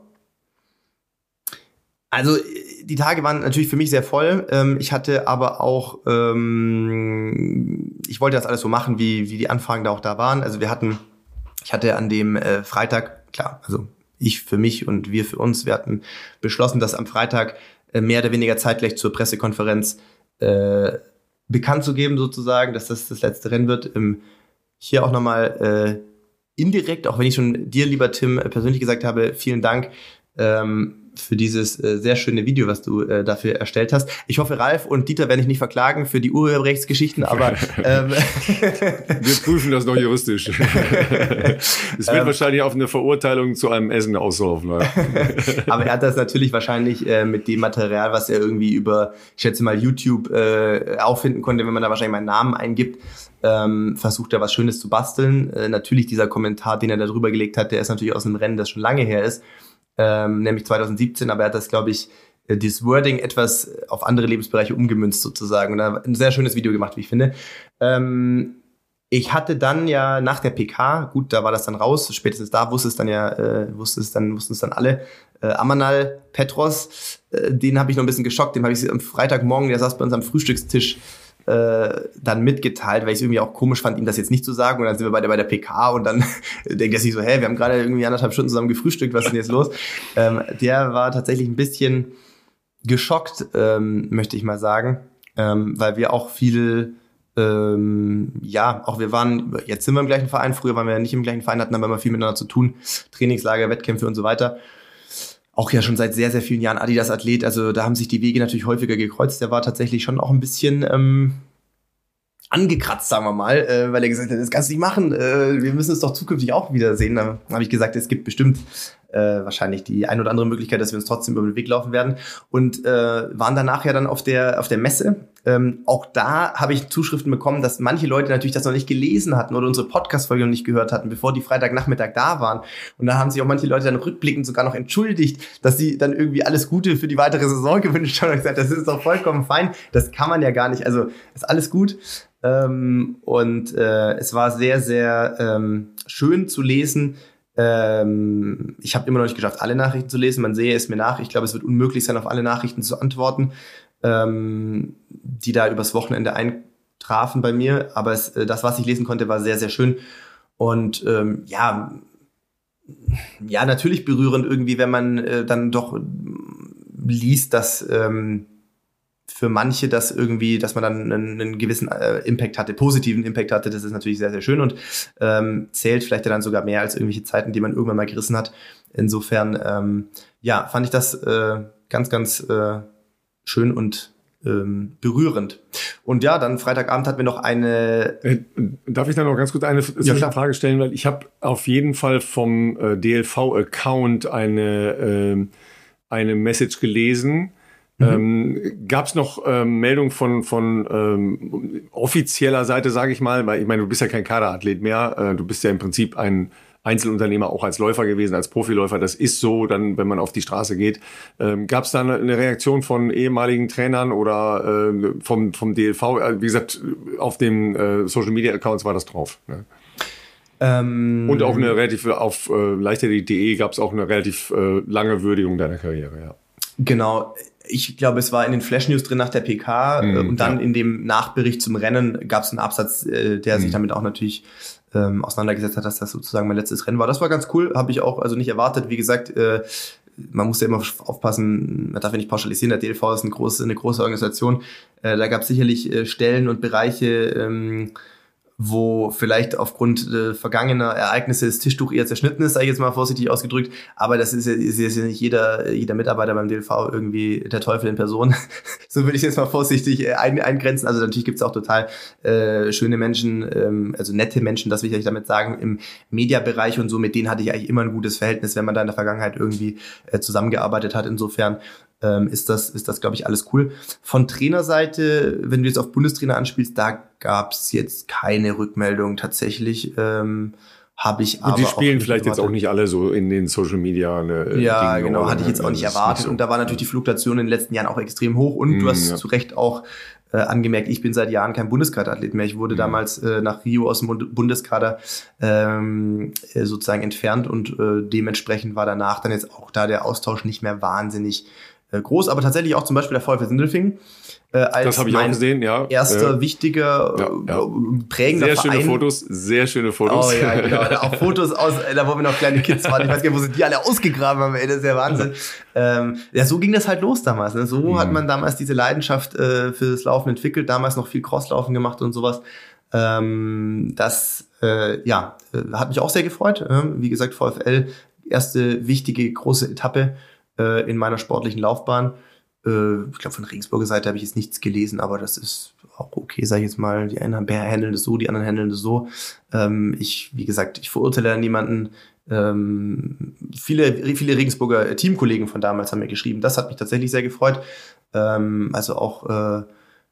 Speaker 2: Also die Tage waren natürlich für mich sehr voll. Ich hatte aber auch, ich wollte das alles so machen, wie die Anfragen da auch da waren. Also ich hatte an dem Freitag, klar, also ich für mich und wir für uns, wir hatten beschlossen, dass am Freitag mehr oder weniger zeitgleich zur Pressekonferenz bekannt zu geben sozusagen, dass das letzte Rennen wird. Hier auch nochmal indirekt, auch wenn ich schon dir, lieber Tim, persönlich gesagt habe, vielen Dank für dieses sehr schöne Video, was du dafür erstellt hast. Ich hoffe, Ralf und Dieter werde ich nicht verklagen für die Urheberrechtsgeschichten, aber
Speaker 1: wir prüfen das noch juristisch. Es wird wahrscheinlich auf eine Verurteilung zu einem Essen auslaufen.
Speaker 2: Aber er hat das natürlich wahrscheinlich mit dem Material, was er irgendwie über, ich schätze mal, YouTube auffinden konnte, wenn man da wahrscheinlich meinen Namen eingibt, versucht er was Schönes zu basteln. Natürlich dieser Kommentar, den er da drüber gelegt hat, der ist natürlich aus einem Rennen, das schon lange her ist. Nämlich 2017, aber er hat das, glaube ich, dieses Wording etwas auf andere Lebensbereiche umgemünzt sozusagen und da ein sehr schönes Video gemacht, wie ich finde. Ich hatte dann ja nach der PK, gut, da war das dann raus, spätestens da wussten es dann alle, Amanal Petros, den habe ich noch ein bisschen geschockt, dem habe ich am Freitagmorgen, der saß bei uns am Frühstückstisch, dann mitgeteilt, weil ich es irgendwie auch komisch fand, ihm das jetzt nicht zu sagen. Und dann sind wir beide bei der PK und dann denkt er sich so, wir haben gerade irgendwie 1,5 Stunden zusammen gefrühstückt, was ist denn jetzt los? Der war tatsächlich ein bisschen geschockt, möchte ich mal sagen, weil wir auch viel, jetzt sind wir im gleichen Verein, früher waren wir ja nicht im gleichen Verein, hatten aber immer viel miteinander zu tun, Trainingslager, Wettkämpfe und so weiter. Auch ja schon seit sehr, sehr vielen Jahren Adidas-Athlet, also da haben sich die Wege natürlich häufiger gekreuzt. Der war tatsächlich schon auch ein bisschen angekratzt, sagen wir mal, weil er gesagt hat, das kannst du nicht machen, wir müssen es doch zukünftig auch wiedersehen. Dann habe ich gesagt, es gibt bestimmt wahrscheinlich die ein oder andere Möglichkeit, dass wir uns trotzdem über den Weg laufen werden und waren danach ja dann auf der Messe. Auch da habe ich Zuschriften bekommen, dass manche Leute natürlich das noch nicht gelesen hatten oder unsere Podcast-Folge noch nicht gehört hatten, bevor die Freitagnachmittag da waren. Und da haben sich auch manche Leute dann rückblickend sogar noch entschuldigt, dass sie dann irgendwie alles Gute für die weitere Saison gewünscht haben und gesagt, das ist doch vollkommen fein, das kann man ja gar nicht, also ist alles gut. Und es war sehr, sehr schön zu lesen. Ich habe immer noch nicht geschafft, alle Nachrichten zu lesen. Man sehe es mir nach. Ich glaube, es wird unmöglich sein, auf alle Nachrichten zu antworten, die da übers Wochenende eintrafen bei mir. Aber das, was ich lesen konnte, war sehr, sehr schön. Und natürlich berührend irgendwie, wenn man dann doch liest, dass für manche das irgendwie, dass man dann einen gewissen Impact hatte, positiven Impact hatte, das ist natürlich sehr, sehr schön und zählt vielleicht dann sogar mehr als irgendwelche Zeiten, die man irgendwann mal gerissen hat. Insofern, fand ich das ganz, ganz schön und berührend. Und ja, dann Freitagabend hatten wir noch eine...
Speaker 1: Darf ich da noch ganz kurz eine Frage stellen? Weil ich habe auf jeden Fall vom DLV-Account eine Message gelesen. Gab es noch Meldungen von offizieller Seite, sage ich mal, weil ich meine, du bist ja kein Kaderathlet mehr, du bist ja im Prinzip ein Einzelunternehmer, auch als Läufer gewesen, als Profiläufer, das ist so, dann, wenn man auf die Straße geht. Gab es da eine Reaktion von ehemaligen Trainern oder vom DLV? Wie gesagt, auf den Social-Media-Accounts war das drauf. Ne? Und auch eine relativ, auf leichtathletik.de gab es auch eine relativ lange Würdigung deiner Karriere, ja.
Speaker 2: Genau. Ich glaube, es war in den Flash News drin nach der PK und dann in dem Nachbericht zum Rennen gab es einen Absatz, der sich damit auch natürlich auseinandergesetzt hat, dass das sozusagen mein letztes Rennen war. Das war ganz cool, habe ich auch also nicht erwartet. Wie gesagt, man muss ja immer aufpassen, man darf ja nicht pauschalisieren, der DLV ist eine große Organisation. Da gab es sicherlich Stellen und Bereiche, wo vielleicht aufgrund vergangener Ereignisse das Tischtuch eher zerschnitten ist, sage ich jetzt mal vorsichtig ausgedrückt, aber das ist ja nicht jeder Mitarbeiter beim DLV irgendwie der Teufel in Person. So würde ich jetzt mal vorsichtig eingrenzen. Also natürlich gibt es auch total schöne Menschen, also nette Menschen, das will ich eigentlich damit sagen, im Mediabereich und so, mit denen hatte ich eigentlich immer ein gutes Verhältnis, wenn man da in der Vergangenheit irgendwie zusammengearbeitet hat. Insofern ist das, glaube ich, alles cool. Von Trainerseite, wenn du jetzt auf Bundestrainer anspielst, da gab es jetzt keine Rückmeldung tatsächlich. Habe ich aber.
Speaker 1: Und die spielen vielleicht jetzt auch nicht alle so in den Social Media.
Speaker 2: Ja, genau, hatte ich jetzt auch nicht erwartet. So. Und da war natürlich die Fluktuation in den letzten Jahren auch extrem hoch. Und du hast zu Recht auch angemerkt, ich bin seit Jahren kein Bundeskaderathlet mehr. Ich wurde damals nach Rio aus dem Bundeskader sozusagen entfernt und dementsprechend war danach dann jetzt auch da der Austausch nicht mehr wahnsinnig groß, aber tatsächlich auch zum Beispiel der VfL Sindelfingen als
Speaker 1: das habe ich auch gesehen, ja.
Speaker 2: Erster wichtiger, prägender Verein.
Speaker 1: Sehr schöne Fotos.
Speaker 2: Oh ja, genau. Auch Fotos aus, da wo wir noch kleine Kids waren. Ich weiß gar nicht, wo sind die alle ausgegraben haben, ey, das ist ja Wahnsinn. So ging das halt los damals. Ne? So hat man damals diese Leidenschaft für das Laufen entwickelt, damals noch viel Crosslaufen gemacht und sowas. Das hat mich auch sehr gefreut. Wie gesagt, VfL, erste wichtige, große Etappe in meiner sportlichen Laufbahn. Ich glaube, von Regensburger Seite habe ich jetzt nichts gelesen, aber das ist auch okay, sage ich jetzt mal. Die einen handeln das so, die anderen handeln das so. Wie gesagt, ich verurteile ja niemanden. Viele Regensburger Teamkollegen von damals haben mir geschrieben. Das hat mich tatsächlich sehr gefreut. Also auch,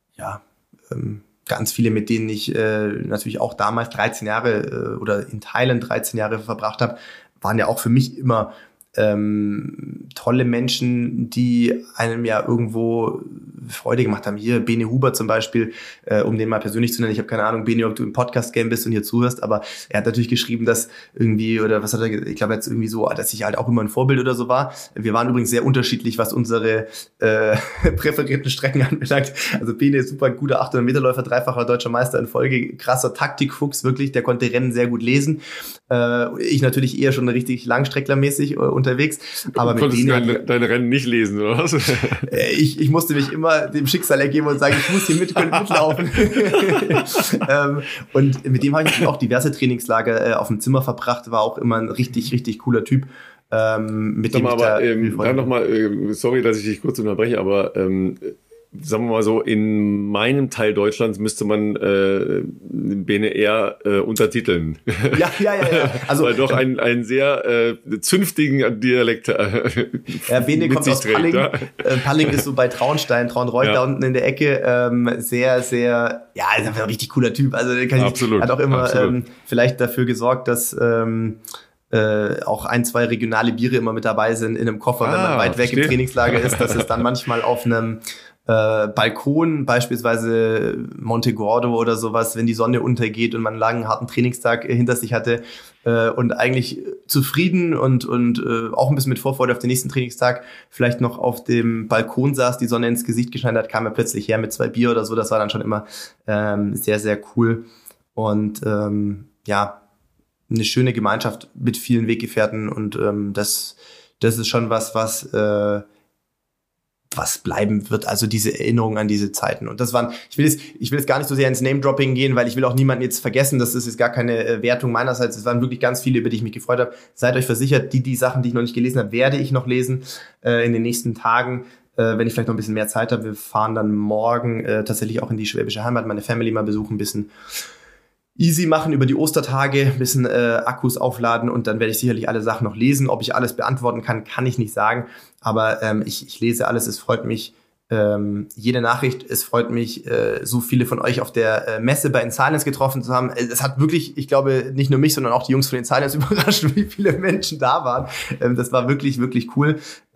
Speaker 2: ganz viele, mit denen ich natürlich auch damals 13 Jahre oder in Teilen 13 Jahre verbracht habe, waren ja auch für mich immer tolle Menschen, die einem ja irgendwo Freude gemacht haben. Hier Bene Huber zum Beispiel, um den mal persönlich zu nennen. Ich habe keine Ahnung, Bene, ob du im Podcast-Game bist und hier zuhörst, aber er hat natürlich geschrieben, dass irgendwie, oder was hat er, ich glaube jetzt irgendwie so, dass ich halt auch immer ein Vorbild oder so war. Wir waren übrigens sehr unterschiedlich, was unsere präferierten Strecken anbelangt. Also Bene ist super guter 800-Meter-Läufer, dreifacher deutscher Meister in Folge, krasser Taktikfuchs, wirklich, der konnte Rennen sehr gut lesen. Ich natürlich eher schon richtig langstrecklermäßig unterwegs. Aber mit
Speaker 1: denen deine Rennen nicht lesen, oder was?
Speaker 2: Ich musste mich immer dem Schicksal ergeben und sagen, ich muss hier mitlaufen. Und mit dem habe ich auch diverse Trainingslager auf dem Zimmer verbracht, war auch immer ein richtig, richtig cooler Typ. Mit dem
Speaker 1: dann nochmal, sorry, dass ich dich kurz unterbreche, aber sagen wir mal so, in meinem Teil Deutschlands müsste man BNR untertiteln.
Speaker 2: Ja.
Speaker 1: Also, weil doch ein sehr zünftigen Dialekt
Speaker 2: Bene kommt aus Palling. Ja. Palling ist so bei Traunreuth da unten in der Ecke. Sehr, sehr, ist einfach ein richtig cooler Typ. Also hat auch immer vielleicht dafür gesorgt, dass auch 1, 2 regionale Biere immer mit dabei sind in einem Koffer, wenn man weit weg im Trainingslager ist, dass es dann manchmal auf einem Balkon, beispielsweise Monte Gordo oder sowas, wenn die Sonne untergeht und man einen langen, harten Trainingstag hinter sich hatte und eigentlich zufrieden und auch ein bisschen mit Vorfreude auf den nächsten Trainingstag vielleicht noch auf dem Balkon saß, die Sonne ins Gesicht gescheint hat, kam er plötzlich her mit 2 Bier oder so. Das war dann schon immer sehr, sehr cool. Und eine schöne Gemeinschaft mit vielen Weggefährten und das ist schon was bleiben wird, also diese Erinnerung an diese Zeiten. Und das waren, ich will jetzt gar nicht so sehr ins Name-Dropping gehen, weil ich will auch niemanden jetzt vergessen, das ist jetzt gar keine Wertung meinerseits, es waren wirklich ganz viele, über die ich mich gefreut habe. Seid euch versichert, die Sachen, die ich noch nicht gelesen habe, werde ich noch lesen in den nächsten Tagen, wenn ich vielleicht noch ein bisschen mehr Zeit habe. Wir fahren dann morgen tatsächlich auch in die schwäbische Heimat, meine Family mal besuchen, ein bisschen easy machen über die Ostertage, ein bisschen Akkus aufladen und dann werde ich sicherlich alle Sachen noch lesen. Ob ich alles beantworten kann ich nicht sagen, aber ich lese alles, es freut mich, jede Nachricht, es freut mich, so viele von euch auf der Messe bei In Silence getroffen zu haben. Es hat wirklich, ich glaube, nicht nur mich, sondern auch die Jungs von In Silence überrascht, wie viele Menschen da waren. Das war wirklich, wirklich cool.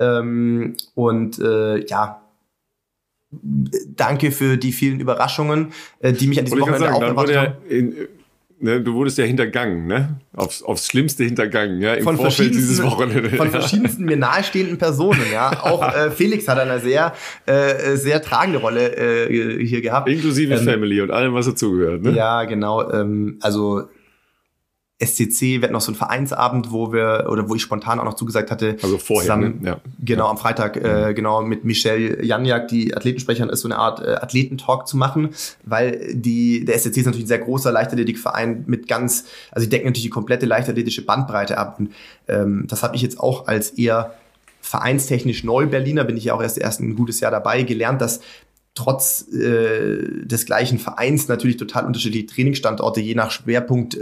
Speaker 2: Danke für die vielen Überraschungen, die mich an diesem Wochenende auch erwartet haben.
Speaker 1: Du wurdest ja hintergangen, ne? Aufs Schlimmste hintergangen, ja, im Vorfeld dieses Wochenende.
Speaker 2: Von verschiedensten mir nahestehenden Personen, ja. Auch Felix hat eine sehr, sehr tragende Rolle hier gehabt.
Speaker 1: Inklusive Family und allem, was dazugehört, ne?
Speaker 2: Ja, genau. Also SCC wird noch so ein Vereinsabend, wo ich spontan auch noch zugesagt hatte.
Speaker 1: Also vorher,
Speaker 2: zusammen,
Speaker 1: ne? Ja.
Speaker 2: Genau, am Freitag, genau, mit Michelle Janjak, die Athletensprecherin ist, so eine Art Athletentalk zu machen, weil der SCC ist natürlich ein sehr großer Leichtathletikverein mit also die decken natürlich die komplette leichtathletische Bandbreite ab. Und das habe ich jetzt auch als eher vereinstechnisch Neu-Berliner, bin ich ja auch erst ein gutes Jahr dabei, gelernt, dass trotz des gleichen Vereins natürlich total unterschiedliche Trainingsstandorte je nach Schwerpunkt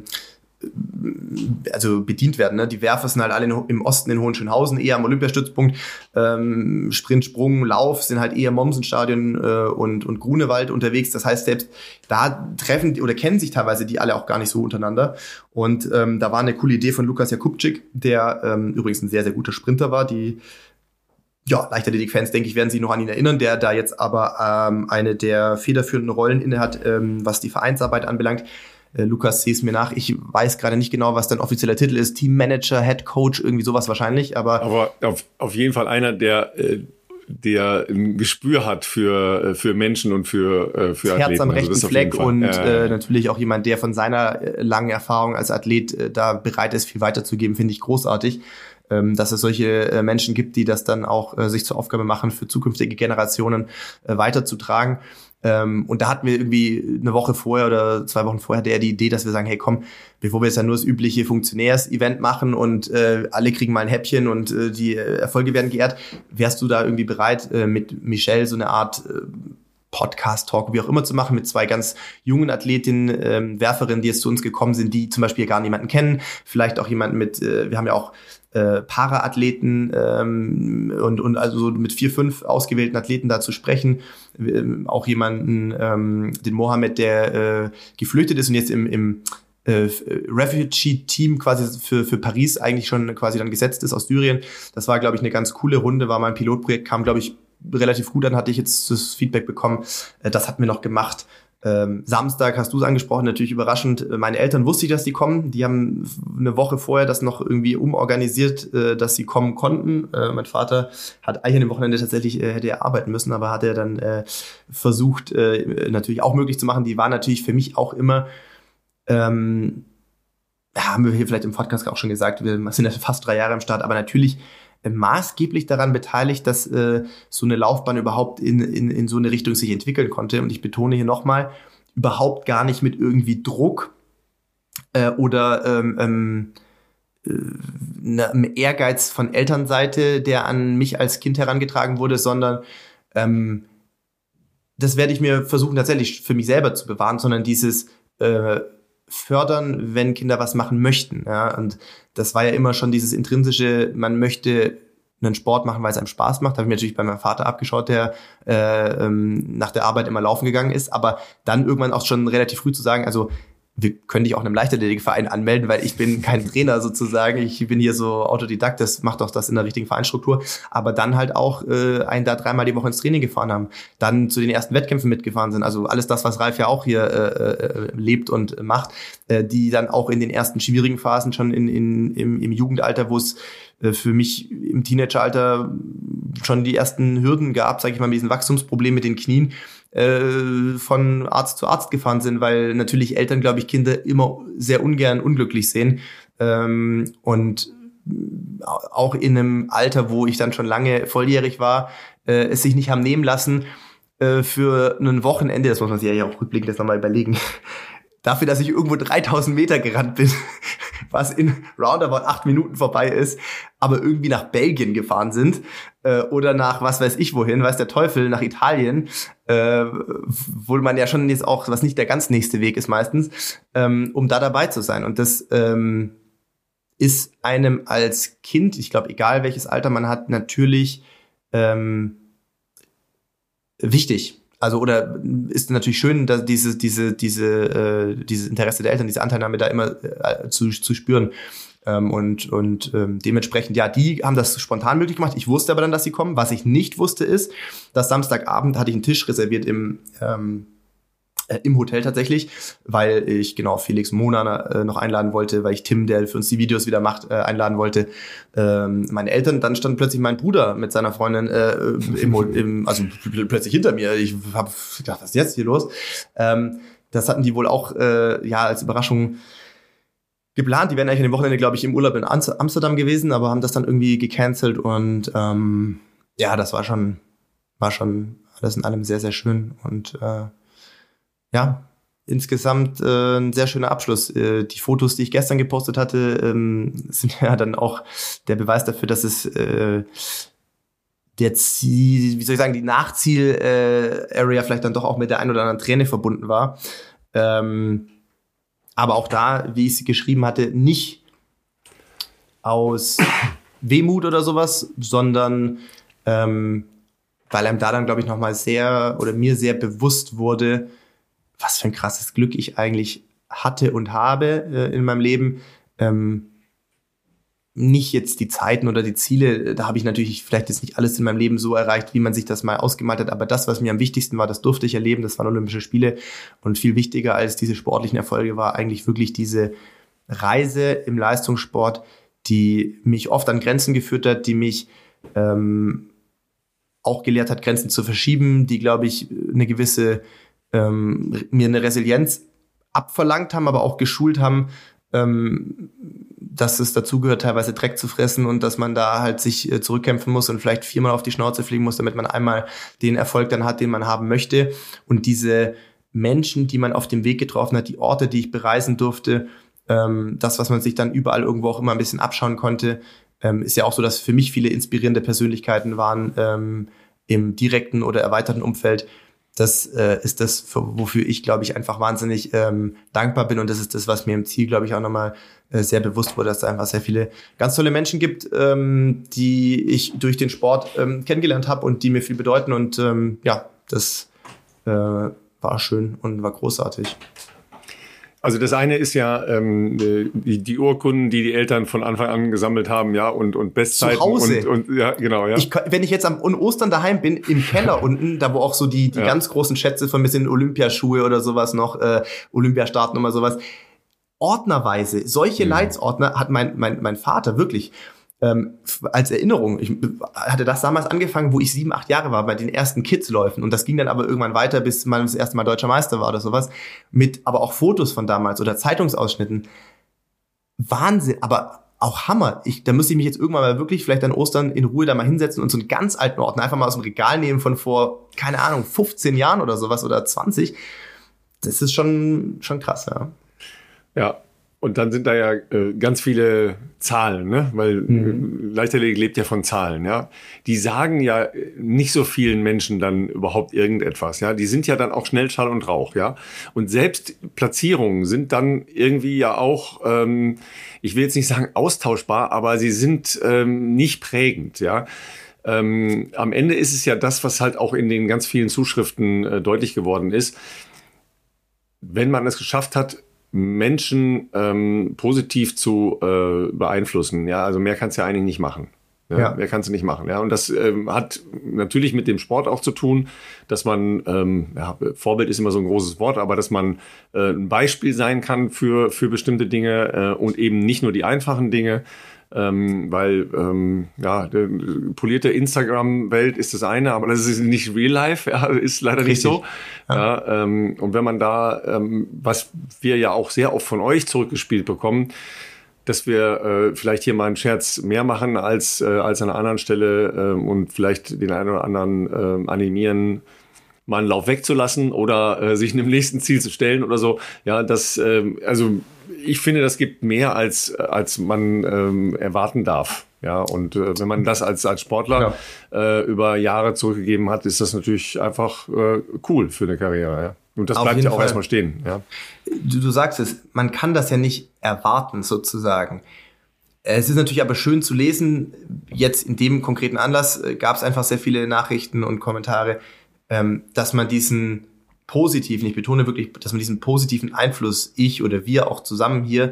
Speaker 2: also bedient werden. Ne? Die Werfer sind halt alle im Osten in Hohenschönhausen, eher am Olympiastützpunkt. Sprint, Sprung, Lauf sind halt eher Mommsenstadion und Grunewald unterwegs. Das heißt, selbst da treffen oder kennen sich teilweise die alle auch gar nicht so untereinander. Und da war eine coole Idee von Lukas Jakubczyk, der übrigens ein sehr, sehr guter Sprinter war, Leichtathletik-Fans, denke ich, werden sich noch an ihn erinnern, der da jetzt aber eine der federführenden Rollen innehat, was die Vereinsarbeit anbelangt. Lukas, sieh es mir nach. Ich weiß gerade nicht genau, was dein offizieller Titel ist. Teammanager, Head Coach, irgendwie sowas wahrscheinlich. Aber
Speaker 1: auf jeden Fall einer, der ein Gespür hat für Menschen und für Athleten.
Speaker 2: Herz am rechten Fleck und natürlich auch jemand, der von seiner langen Erfahrung als Athlet da bereit ist, viel weiterzugeben, finde ich großartig. Dass es solche Menschen gibt, die das dann auch sich zur Aufgabe machen, für zukünftige Generationen weiterzutragen. Und da hatten wir irgendwie eine Woche vorher oder 2 Wochen vorher die Idee, dass wir sagen, hey komm, bevor wir jetzt ja nur das übliche Funktionärs-Event machen und alle kriegen mal ein Häppchen und die Erfolge werden geehrt, wärst du da irgendwie bereit, mit Michelle so eine Art Podcast-Talk, wie auch immer, zu machen mit 2 ganz jungen Athletinnen, Werferinnen, die jetzt zu uns gekommen sind, die zum Beispiel gar niemanden kennen, vielleicht auch jemanden wir haben ja auch Para-Athleten und also so mit 4, 5 ausgewählten Athleten da zu sprechen. Auch jemanden, den Mohammed, der geflüchtet ist und jetzt im Refugee-Team quasi für Paris eigentlich schon quasi dann gesetzt ist aus Syrien. Das war, glaube ich, eine ganz coole Runde, war mal ein Pilotprojekt, kam, glaube ich, relativ gut an, hatte ich jetzt das Feedback bekommen. Das hatten wir noch gemacht. Samstag hast du es angesprochen, natürlich überraschend. Meine Eltern wusste ich, dass die kommen. Die haben eine Woche vorher das noch irgendwie umorganisiert, dass sie kommen konnten. Mein Vater hat eigentlich an dem Wochenende tatsächlich hätte er arbeiten müssen, aber hat er dann versucht, natürlich auch möglich zu machen. Die waren natürlich für mich auch immer, haben wir hier vielleicht im Podcast auch schon gesagt, wir sind ja fast 3 Jahre am Start, aber natürlich maßgeblich daran beteiligt, dass so eine Laufbahn überhaupt in so eine Richtung sich entwickeln konnte. Und ich betone hier nochmal, überhaupt gar nicht mit irgendwie Druck oder einem Ehrgeiz von Elternseite, der an mich als Kind herangetragen wurde, sondern das werde ich mir versuchen tatsächlich für mich selber zu bewahren, sondern dieses fördern, wenn Kinder was machen möchten. Ja? Und das war ja immer schon dieses intrinsische, man möchte einen Sport machen, weil es einem Spaß macht. Habe ich mir natürlich bei meinem Vater abgeschaut, der nach der Arbeit immer laufen gegangen ist. Aber dann irgendwann auch schon relativ früh zu sagen, also wir können dich auch in einem Leichtathletikverein anmelden, weil ich bin kein Trainer sozusagen. Ich bin hier so Autodidakt, das macht auch das in der richtigen Vereinsstruktur. Aber dann halt auch da 3-mal die Woche ins Training gefahren haben. Dann zu den ersten Wettkämpfen mitgefahren sind. Also alles das, was Ralf ja auch hier lebt und macht. Die dann auch in den ersten schwierigen Phasen schon im Jugendalter, wo es für mich im Teenageralter schon die ersten Hürden gab, sage ich mal, mit diesem Wachstumsproblem mit den Knien, von Arzt zu Arzt gefahren sind, weil natürlich Eltern, glaube ich, Kinder immer sehr ungern unglücklich sehen. Und auch in einem Alter, wo ich dann schon lange volljährig war, es sich nicht haben nehmen lassen, für ein Wochenende, das muss man sich ja auch rückblickend jetzt nochmal überlegen, dafür, dass ich irgendwo 3000 Meter gerannt bin, was in roundabout 8 Minuten vorbei ist, aber irgendwie nach Belgien gefahren sind oder nach was weiß ich wohin, weiß der Teufel, nach Italien, wo man ja schon jetzt auch, was nicht der ganz nächste Weg ist meistens, um da dabei zu sein. Und das ist einem als Kind, ich glaube, egal welches Alter man hat, natürlich wichtig. Also oder ist natürlich schön, dass dieses Interesse der Eltern, diese Anteilnahme da immer zu spüren. Und dementsprechend, ja, die haben das spontan möglich gemacht. Ich wusste aber dann, dass sie kommen. Was ich nicht wusste ist, dass Samstagabend hatte ich einen Tisch reserviert im Hotel tatsächlich, weil ich genau Felix Mona noch einladen wollte, weil ich Tim, der für uns die Videos wieder macht, einladen wollte. Meine Eltern, dann stand plötzlich mein Bruder mit seiner Freundin also plötzlich hinter mir. Ich habe gedacht, was ist jetzt hier los? Das hatten die wohl auch als Überraschung geplant. Die wären eigentlich an dem Wochenende, glaube ich, im Urlaub in Amsterdam gewesen, aber haben das dann irgendwie gecancelt und das war schon alles in allem sehr, sehr schön und insgesamt ein sehr schöner Abschluss. Die Fotos, die ich gestern gepostet hatte, sind ja dann auch der Beweis dafür, dass es die Nachziel-Area vielleicht dann doch auch mit der ein oder anderen Träne verbunden war. Aber auch da, wie ich sie geschrieben hatte, nicht aus Wehmut oder sowas, sondern weil einem da dann, glaube ich, nochmal mir sehr bewusst wurde, was für ein krasses Glück ich eigentlich hatte und habe in meinem Leben. Nicht jetzt die Zeiten oder die Ziele, da habe ich natürlich vielleicht jetzt nicht alles in meinem Leben so erreicht, wie man sich das mal ausgemalt hat, aber das, was mir am wichtigsten war, das durfte ich erleben, das waren Olympische Spiele und viel wichtiger als diese sportlichen Erfolge war eigentlich wirklich diese Reise im Leistungssport, die mich oft an Grenzen geführt hat, die mich auch gelehrt hat, Grenzen zu verschieben, die, glaube ich, eine gewisse mir eine Resilienz abverlangt haben, aber auch geschult haben, dass es dazugehört, teilweise Dreck zu fressen und dass man da halt sich zurückkämpfen muss und vielleicht 4-mal auf die Schnauze fliegen muss, damit man einmal den Erfolg dann hat, den man haben möchte. Und diese Menschen, die man auf dem Weg getroffen hat, die Orte, die ich bereisen durfte, das, was man sich dann überall irgendwo auch immer ein bisschen abschauen konnte, ist ja auch so, dass für mich viele inspirierende Persönlichkeiten waren im direkten oder erweiterten Umfeld. Das ist das, wofür ich, glaube ich, einfach wahnsinnig dankbar bin. Und das ist das, was mir im Ziel, glaube ich, auch nochmal sehr bewusst wurde, dass es einfach sehr viele ganz tolle Menschen gibt, die ich durch den Sport kennengelernt habe und die mir viel bedeuten. Und das war schön und war großartig.
Speaker 1: Also das eine ist ja die Urkunden, die die Eltern von Anfang an gesammelt haben, ja, und Bestzeiten.
Speaker 2: Zu Hause.
Speaker 1: Und ja, genau, ja.
Speaker 2: Wenn ich jetzt am Ostern daheim bin, im Keller unten, da wo auch so die ganz großen Schätze von ein bisschen Olympiaschuhe oder sowas noch, Olympiastartnummer, sowas, ordnerweise, solche Leitsordner hat mein Vater wirklich als Erinnerung. Ich hatte das damals angefangen, wo ich 7, 8 Jahre war, bei den ersten Kidsläufen. Und das ging dann aber irgendwann weiter, bis man das erste Mal deutscher Meister war oder sowas. Mit aber auch Fotos von damals oder Zeitungsausschnitten. Wahnsinn, aber auch Hammer. Da müsste ich mich jetzt irgendwann mal wirklich vielleicht an Ostern in Ruhe da mal hinsetzen und so einen ganz alten Ordner einfach mal aus dem Regal nehmen von vor, keine Ahnung, 15 Jahren oder sowas oder 20. Das ist schon krass, ja.
Speaker 1: Ja. Und dann sind da ja ganz viele Zahlen, ne? Weil Leichtathletik lebt ja von Zahlen, ja. Die sagen ja nicht so vielen Menschen dann überhaupt irgendetwas, ja. Die sind ja dann auch schnell Schall und Rauch, ja. Und selbst Platzierungen sind dann irgendwie ja auch, ich will jetzt nicht sagen austauschbar, aber sie sind nicht prägend, ja. Am Ende ist es ja das, was halt auch in den ganz vielen Zuschriften deutlich geworden ist. Wenn man es geschafft hat, Menschen positiv zu beeinflussen. Ja, also mehr kannst du ja eigentlich nicht machen. Ja. Mehr kannst du nicht machen. Ja, und das hat natürlich mit dem Sport auch zu tun, dass man, Vorbild ist immer so ein großes Wort, aber dass man ein Beispiel sein kann für bestimmte Dinge und eben nicht nur die einfachen Dinge. Weil die polierte Instagram-Welt ist das eine, aber das ist nicht Real Life, ja, ist leider nicht so. Ja, und wenn man da, was wir ja auch sehr oft von euch zurückgespielt bekommen, dass wir vielleicht hier mal einen Scherz mehr machen als an einer anderen Stelle und vielleicht den einen oder anderen animieren, mal einen Lauf wegzulassen oder sich einem nächsten Ziel zu stellen oder so. Ja, das, also ich finde, das gibt mehr, als man erwarten darf. Ja, und wenn man das als Sportler über Jahre zurückgegeben hat, ist das natürlich einfach cool für eine Karriere. Ja. Und das bleibt ja auch erstmal stehen. Ja.
Speaker 2: Du sagst es, man kann das ja nicht erwarten, sozusagen. Es ist natürlich aber schön zu lesen, jetzt in dem konkreten Anlass gab es einfach sehr viele Nachrichten und Kommentare, dass man diesen positiven, ich betone wirklich, dass man diesen positiven Einfluss, ich oder wir auch zusammen hier,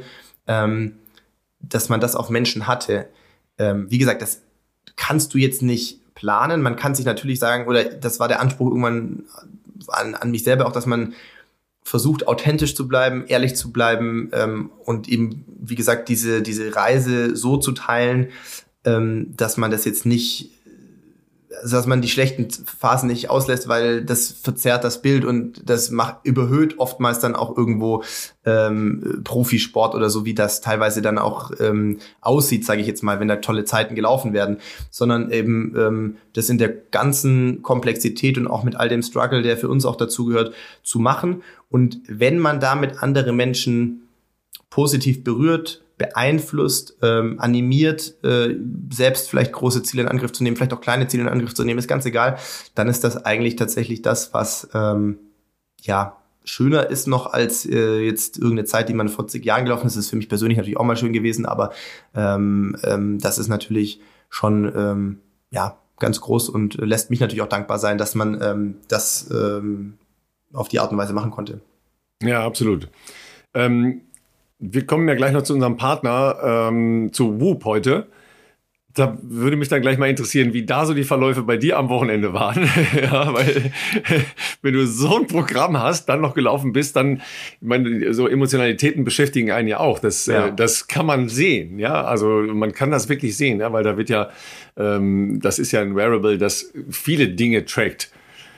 Speaker 2: dass man das auf Menschen hatte. Wie gesagt, das kannst du jetzt nicht planen. Man kann sich natürlich sagen, oder das war der Anspruch irgendwann an mich selber auch, dass man versucht, authentisch zu bleiben, ehrlich zu bleiben und eben, wie gesagt, diese Reise so zu teilen, dass man das jetzt nicht, also dass man die schlechten Phasen nicht auslässt, weil das verzerrt das Bild und das überhöht oftmals dann auch irgendwo Profisport oder so, wie das teilweise dann auch aussieht, sage ich jetzt mal, wenn da tolle Zeiten gelaufen werden, sondern eben das in der ganzen Komplexität und auch mit all dem Struggle, der für uns auch dazugehört, zu machen. Und wenn man damit andere Menschen positiv berührt, beeinflusst, animiert, selbst vielleicht große Ziele in Angriff zu nehmen, vielleicht auch kleine Ziele in Angriff zu nehmen, ist ganz egal, dann ist das eigentlich tatsächlich das, was schöner ist noch als jetzt irgendeine Zeit, die man vor 40 Jahren gelaufen ist. Das ist für mich persönlich natürlich auch mal schön gewesen, aber das ist natürlich schon ganz groß und lässt mich natürlich auch dankbar sein, dass man das auf die Art und Weise machen konnte.
Speaker 1: Ja, absolut. Wir kommen ja gleich noch zu unserem Partner, zu Whoop heute. Da würde mich dann gleich mal interessieren, wie da so die Verläufe bei dir am Wochenende waren. Ja, weil wenn du so ein Programm hast, dann noch gelaufen bist, dann, ich meine, so Emotionalitäten beschäftigen einen ja auch. Das kann man sehen, ja. Also man kann das wirklich sehen, ja, weil da wird ja, das ist ja ein Wearable, das viele Dinge trackt.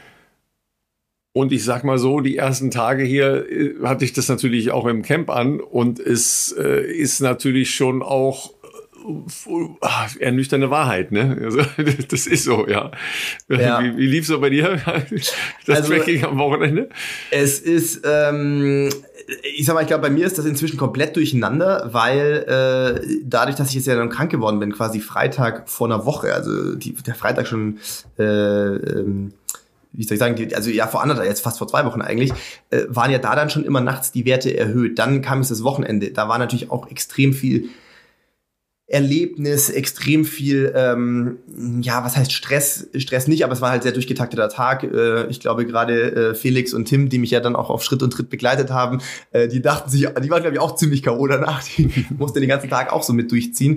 Speaker 1: Und ich sag mal so, die ersten Tage hier hatte ich das natürlich auch im Camp an und es ist natürlich schon auch ernüchternde Wahrheit, ne? Also, das ist so, ja. Wie lief's so bei dir, das Tracking am Wochenende?
Speaker 2: Es ist, ich sag mal, ich glaube, bei mir ist das inzwischen komplett durcheinander, weil dadurch, dass ich jetzt ja dann krank geworden bin, quasi Freitag vor einer Woche, also der Freitag schon wie soll ich sagen, jetzt fast vor 2 Wochen eigentlich, waren ja da dann schon immer nachts die Werte erhöht. Dann kam es das Wochenende. Da war natürlich auch extrem viel Erlebnis, extrem viel, was heißt Stress? Stress nicht, aber es war halt sehr durchgetakteter Tag. Ich glaube gerade Felix und Tim, die mich ja dann auch auf Schritt und Tritt begleitet haben, die waren, glaube ich, auch ziemlich K.O. danach. Die mussten den ganzen Tag auch so mit durchziehen.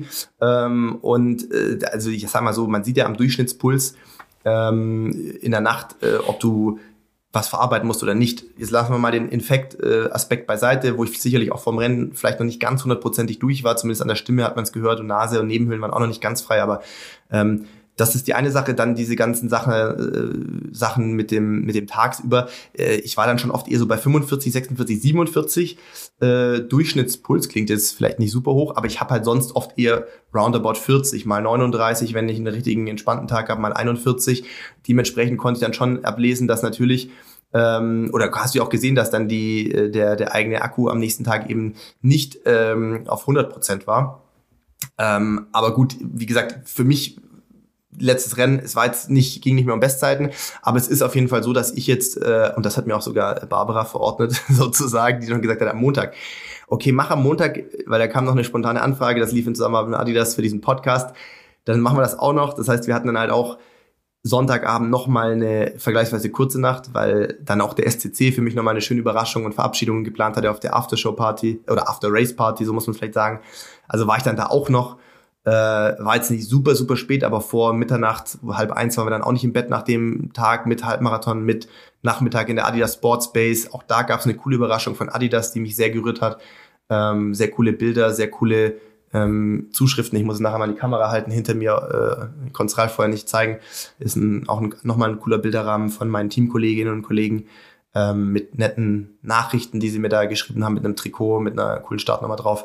Speaker 2: Also ich sag mal so, man sieht ja am Durchschnittspuls, in der Nacht, ob du was verarbeiten musst oder nicht. Jetzt lassen wir mal den Infekt-Aspekt beiseite, wo ich sicherlich auch vom Rennen vielleicht noch nicht ganz 100%ig durch war, zumindest an der Stimme hat man es gehört und Nase und Nebenhöhlen waren auch noch nicht ganz frei, aber das ist die eine Sache, dann diese ganzen Sachen mit dem tagsüber. Ich war dann schon oft eher so bei 45, 46, 47. Durchschnittspuls klingt jetzt vielleicht nicht super hoch, aber ich habe halt sonst oft eher roundabout 40, mal 39, wenn ich einen richtigen entspannten Tag habe, mal 41. Dementsprechend konnte ich dann schon ablesen, dass natürlich Oder hast du ja auch gesehen, dass dann der eigene Akku am nächsten Tag eben nicht auf 100% war. Aber gut, wie gesagt, für mich letztes Rennen, es war jetzt ging nicht mehr um Bestzeiten, aber es ist auf jeden Fall so, dass ich jetzt, und das hat mir auch sogar Barbara verordnet, sozusagen, die dann gesagt hat, am Montag, okay, mach am Montag, weil da kam noch eine spontane Anfrage, das lief in Zusammenarbeit mit Adidas für diesen Podcast, dann machen wir das auch noch. Das heißt, wir hatten dann halt auch Sonntagabend nochmal eine vergleichsweise kurze Nacht, weil dann auch der SCC für mich nochmal eine schöne Überraschung und Verabschiedung geplant hatte auf der Aftershow-Party oder After-Race-Party, so muss man vielleicht sagen. Also war ich dann da auch noch. War jetzt nicht super, super spät, aber vor Mitternacht, 12:30 waren wir dann auch nicht im Bett nach dem Tag mit Halbmarathon, mit Nachmittag in der Adidas Sports Base. Auch da gab es eine coole Überraschung von Adidas, die mich sehr gerührt hat. Sehr coole Bilder, sehr coole Zuschriften. Ich muss nachher mal die Kamera halten hinter mir, ich konnte es Ralf vorher nicht zeigen. Ist nochmal ein cooler Bilderrahmen von meinen Teamkolleginnen und Kollegen mit netten Nachrichten, die sie mir da geschrieben haben, mit einem Trikot, mit einer coolen Startnummer drauf.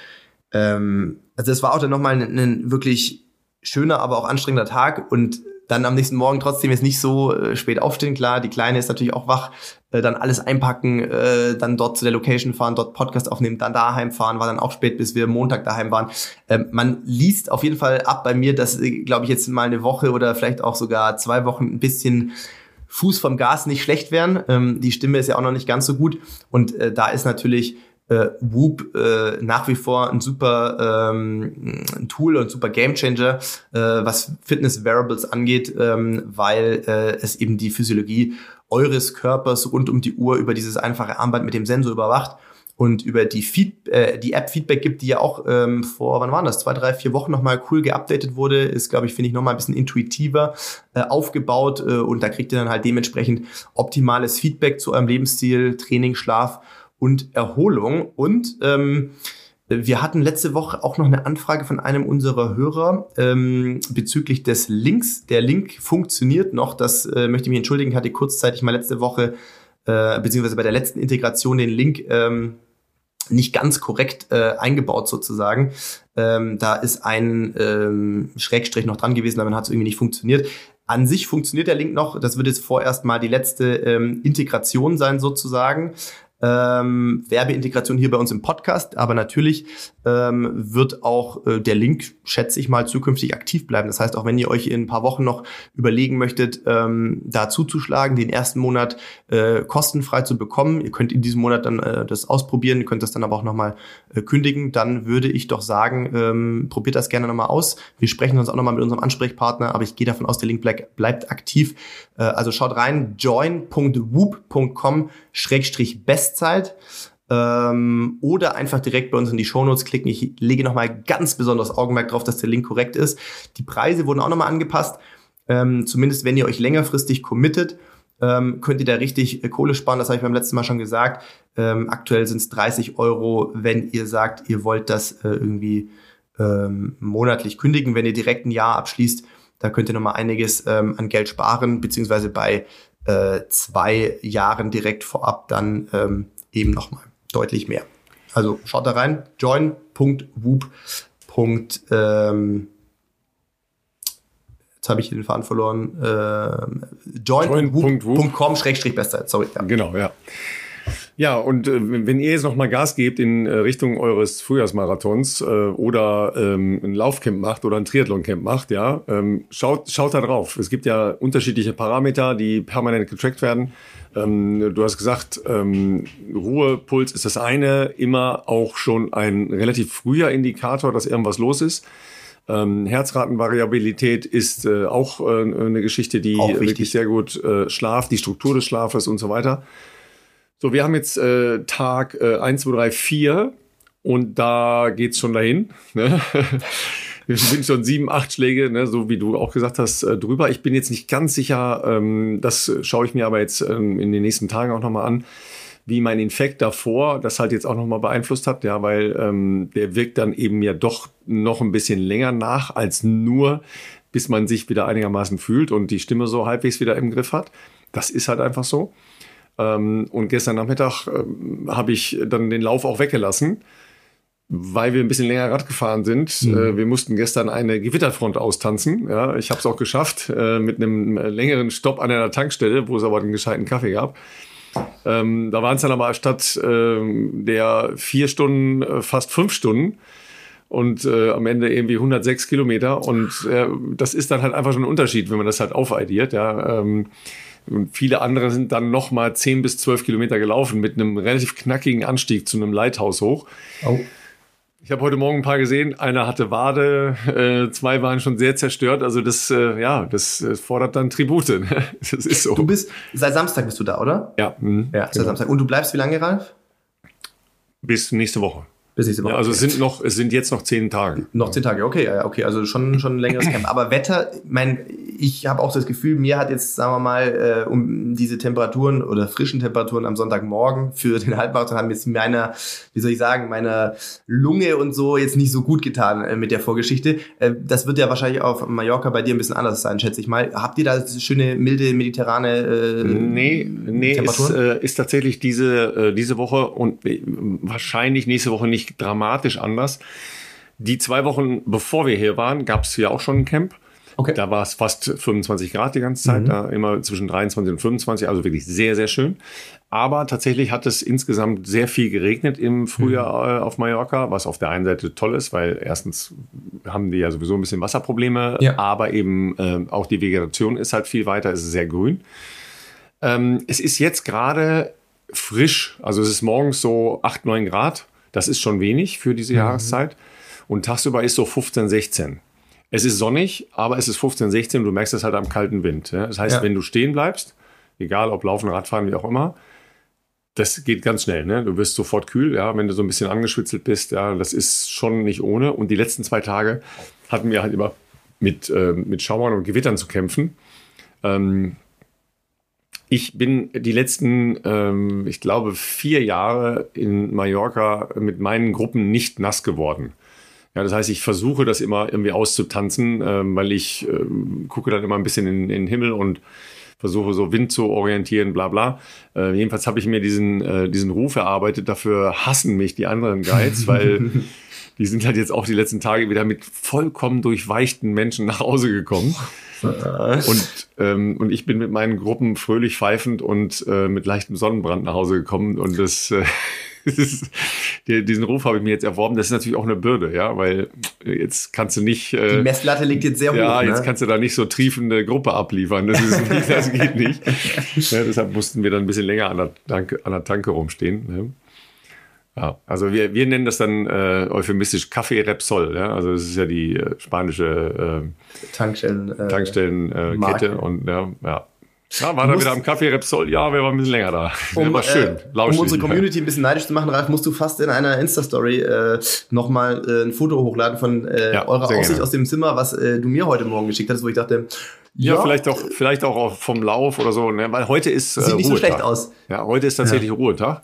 Speaker 2: Also es war auch dann nochmal ein wirklich schöner, aber auch anstrengender Tag und dann am nächsten Morgen trotzdem jetzt nicht so spät aufstehen. Klar, die Kleine ist natürlich auch wach, dann alles einpacken, dann dort zu der Location fahren, dort Podcast aufnehmen, dann daheim fahren, war dann auch spät, bis wir Montag daheim waren. Man liest auf jeden Fall ab bei mir, dass, glaube ich, jetzt mal eine Woche oder vielleicht auch sogar 2 Wochen ein bisschen Fuß vom Gas nicht schlecht wären. Die Stimme ist ja auch noch nicht ganz so gut und da ist natürlich Whoop nach wie vor ein super Tool und super Gamechanger, was Fitness-Variables angeht, weil es eben die Physiologie eures Körpers rund um die Uhr über dieses einfache Armband mit dem Sensor überwacht und über die App Feedback gibt, die ja auch vor, wann waren das, 2, 3, 4 Wochen nochmal cool geupdatet wurde, ist, glaube ich, finde ich, nochmal ein bisschen intuitiver aufgebaut und da kriegt ihr dann halt dementsprechend optimales Feedback zu eurem Lebensstil, Training, Schlaf und Erholung. Und wir hatten letzte Woche auch noch eine Anfrage von einem unserer Hörer bezüglich des Links. Der Link funktioniert noch. Das möchte ich mich entschuldigen. Ich hatte kurzzeitig mal letzte Woche, beziehungsweise bei der letzten Integration den Link nicht ganz korrekt eingebaut sozusagen. Da ist ein Schrägstrich noch dran gewesen, aber dann hat es irgendwie nicht funktioniert. An sich funktioniert der Link noch. Das wird jetzt vorerst mal die letzte Integration sein sozusagen. Werbeintegration hier bei uns im Podcast, aber natürlich wird auch der Link, schätze ich mal, zukünftig aktiv bleiben. Das heißt, auch wenn ihr euch in ein paar Wochen noch überlegen möchtet, da zuzuschlagen, den ersten Monat kostenfrei zu bekommen, ihr könnt in diesem Monat dann das ausprobieren, ihr könnt das dann aber auch nochmal kündigen, dann würde ich doch sagen, probiert das gerne nochmal aus. Wir sprechen uns auch nochmal mit unserem Ansprechpartner, aber ich gehe davon aus, der Link bleibt aktiv. Also schaut rein, join.whoop.com/Bestzeit oder einfach direkt bei uns in die Shownotes klicken. Ich lege nochmal ganz besonderes Augenmerk drauf, dass der Link korrekt ist. Die Preise wurden auch nochmal angepasst. Zumindest wenn ihr euch längerfristig committet, könnt ihr da richtig Kohle sparen. Das habe ich beim letzten Mal schon gesagt. Aktuell sind es 30 €, wenn ihr sagt, ihr wollt das irgendwie monatlich kündigen. Wenn ihr direkt ein Jahr abschließt, da könnt ihr nochmal einiges an Geld sparen, beziehungsweise bei 2 Jahren direkt vorab dann eben nochmal deutlich mehr. Also schaut da rein, join.whoop. Jetzt habe ich den Faden verloren. join.whoop.com/Bestzeit, sorry.
Speaker 1: Ja. Genau, ja. Ja, und wenn ihr jetzt noch mal Gas gebt in Richtung eures Frühjahrsmarathons oder ein Laufcamp macht oder ein Triathloncamp macht, ja, schaut da drauf. Es gibt ja unterschiedliche Parameter, die permanent getrackt werden. Du hast gesagt, Ruhepuls ist das eine, immer auch schon ein relativ früher Indikator, dass irgendwas los ist. Herzratenvariabilität ist auch eine Geschichte, die wirklich sehr gut Schlaf, die Struktur des Schlafes und so weiter. So, wir haben jetzt Tag 1, 2, 3, 4 und da geht's schon dahin. Ne? Wir sind schon 7, 8 Schläge, ne, so wie du auch gesagt hast, drüber. Ich bin jetzt nicht ganz sicher, das schaue ich mir aber jetzt in den nächsten Tagen auch nochmal an, wie mein Infekt davor das halt jetzt auch nochmal beeinflusst hat, ja, weil der wirkt dann eben ja doch noch ein bisschen länger nach, als nur, bis man sich wieder einigermaßen fühlt und die Stimme so halbwegs wieder im Griff hat. Das ist halt einfach so. Und gestern Nachmittag habe ich dann den Lauf auch weggelassen. weil wir ein bisschen länger Rad gefahren sind. Wir mussten gestern eine Gewitterfront austanzen. Ja, ich habe es auch geschafft mit einem längeren Stopp an einer Tankstelle, wo es aber einen gescheiten Kaffee gab. Da waren es dann aber statt der 4 Stunden fast 5 Stunden. Und am Ende irgendwie 106 Kilometer. Und das ist dann halt einfach schon ein Unterschied, wenn man das halt aufaddiert. Ja. Und viele andere sind dann nochmal 10 bis 12 Kilometer gelaufen mit einem relativ knackigen Anstieg zu einem Lighthouse hoch. Oh. Ich habe heute Morgen ein paar gesehen. Einer hatte Wade, 2 waren schon sehr zerstört. Also das fordert dann Tribute. Das ist so.
Speaker 2: Seit Samstag bist du da, oder?
Speaker 1: Ja.
Speaker 2: Seit Samstag. Und du bleibst wie lange, Ralf?
Speaker 1: Bis nächste Woche.
Speaker 2: Ja,
Speaker 1: also es sind jetzt noch 10 Tage.
Speaker 2: Noch 10 Tage, okay, also schon ein längeres Camp. Aber Wetter, ich habe auch das Gefühl, mir hat jetzt, sagen wir mal, um diese Temperaturen oder frischen Temperaturen am Sonntagmorgen für den Halbmarathon haben jetzt meiner Lunge und so jetzt nicht so gut getan mit der Vorgeschichte. Das wird ja wahrscheinlich auf Mallorca bei dir ein bisschen anders sein, schätze ich mal. Habt ihr da schöne, milde, mediterrane Temperaturen?
Speaker 1: Ist tatsächlich diese Woche und wahrscheinlich nächste Woche nicht dramatisch anders. Die 2 Wochen, bevor wir hier waren, gab es hier auch schon ein Camp. Okay. Da war es fast 25 Grad die ganze Zeit, da immer zwischen 23 und 25, also wirklich sehr, sehr schön. Aber tatsächlich hat es insgesamt sehr viel geregnet im Frühjahr auf Mallorca, was auf der einen Seite toll ist, weil erstens haben die ja sowieso ein bisschen Wasserprobleme, aber eben auch die Vegetation ist halt viel weiter, es ist sehr grün. Es ist jetzt gerade frisch, also es ist morgens so 8, 9 Grad. Das ist schon wenig für diese Jahreszeit. Und tagsüber ist so 15, 16. Es ist sonnig, aber es ist 15, 16 und du merkst es halt am kalten Wind. Ja? Das heißt, wenn du stehen bleibst, egal ob Laufen, Radfahren, wie auch immer, das geht ganz schnell. Ne? Du wirst sofort kühl, ja? Wenn du so ein bisschen angeschwitzelt bist. Ja? Das ist schon nicht ohne. Und die letzten 2 Tage hatten wir halt immer mit Schauern und Gewittern zu kämpfen. Ich bin die letzten, ich glaube, 4 Jahre in Mallorca mit meinen Gruppen nicht nass geworden. Ja, das heißt, ich versuche das immer irgendwie auszutanzen, weil ich gucke dann immer ein bisschen in den Himmel und versuche so Wind zu orientieren, bla bla. Jedenfalls habe ich mir diesen Ruf erarbeitet. Dafür hassen mich die anderen Guides, weil die sind halt jetzt auch die letzten Tage wieder mit vollkommen durchweichten Menschen nach Hause gekommen. Und ich bin mit meinen Gruppen fröhlich pfeifend und mit leichtem Sonnenbrand nach Hause gekommen. Und diesen Ruf habe ich mir jetzt erworben. Das ist natürlich auch eine Bürde, ja, weil jetzt kannst du nicht...
Speaker 2: die Messlatte liegt jetzt sehr hoch.
Speaker 1: Ja, jetzt kannst du da nicht so triefende Gruppe abliefern. Das geht nicht. Ja, deshalb mussten wir dann ein bisschen länger an der Tanke rumstehen. Ne? Ja, also wir nennen das dann euphemistisch Café Repsol. Ja? Also das ist ja die spanische Tankstellenkette. Und ja, war da wieder am Café Repsol. Ja, wir waren ein bisschen länger da. War schön, lauschig.
Speaker 2: Um unsere Community ein bisschen neidisch zu machen, Ralf, musst du fast in einer Insta-Story nochmal ein Foto hochladen von eurer Aussicht gerne aus dem Zimmer, was du mir heute Morgen geschickt hast, wo ich dachte...
Speaker 1: Ja, vielleicht auch vom Lauf oder so. Ne? Weil heute ist
Speaker 2: sieht nicht
Speaker 1: Ruhetag.
Speaker 2: So schlecht aus.
Speaker 1: Ja, heute ist tatsächlich Ruhetag.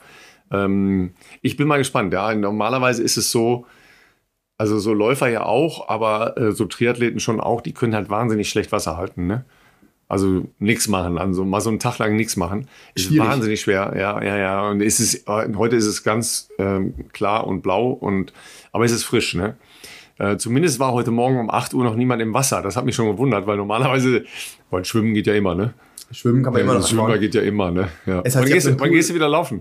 Speaker 1: Ich bin mal gespannt. Ja, normalerweise ist es so, also so Läufer ja auch, aber so Triathleten schon auch, die können halt wahnsinnig schlecht Wasser halten, ne? Also nichts machen, also mal so einen Tag lang nichts machen, ist schwierig. Wahnsinnig schwer. Ja. Und heute ist es ganz klar und blau, aber es ist frisch, ne? Zumindest war heute Morgen um 8 Uhr noch niemand im Wasser. Das hat mich schon gewundert, weil normalerweise, Schwimmen geht ja immer, ne?
Speaker 2: Schwimmen kann man immer noch.
Speaker 1: Schwimmen geht ja immer, ne? Ja. Wann gehst du wieder laufen?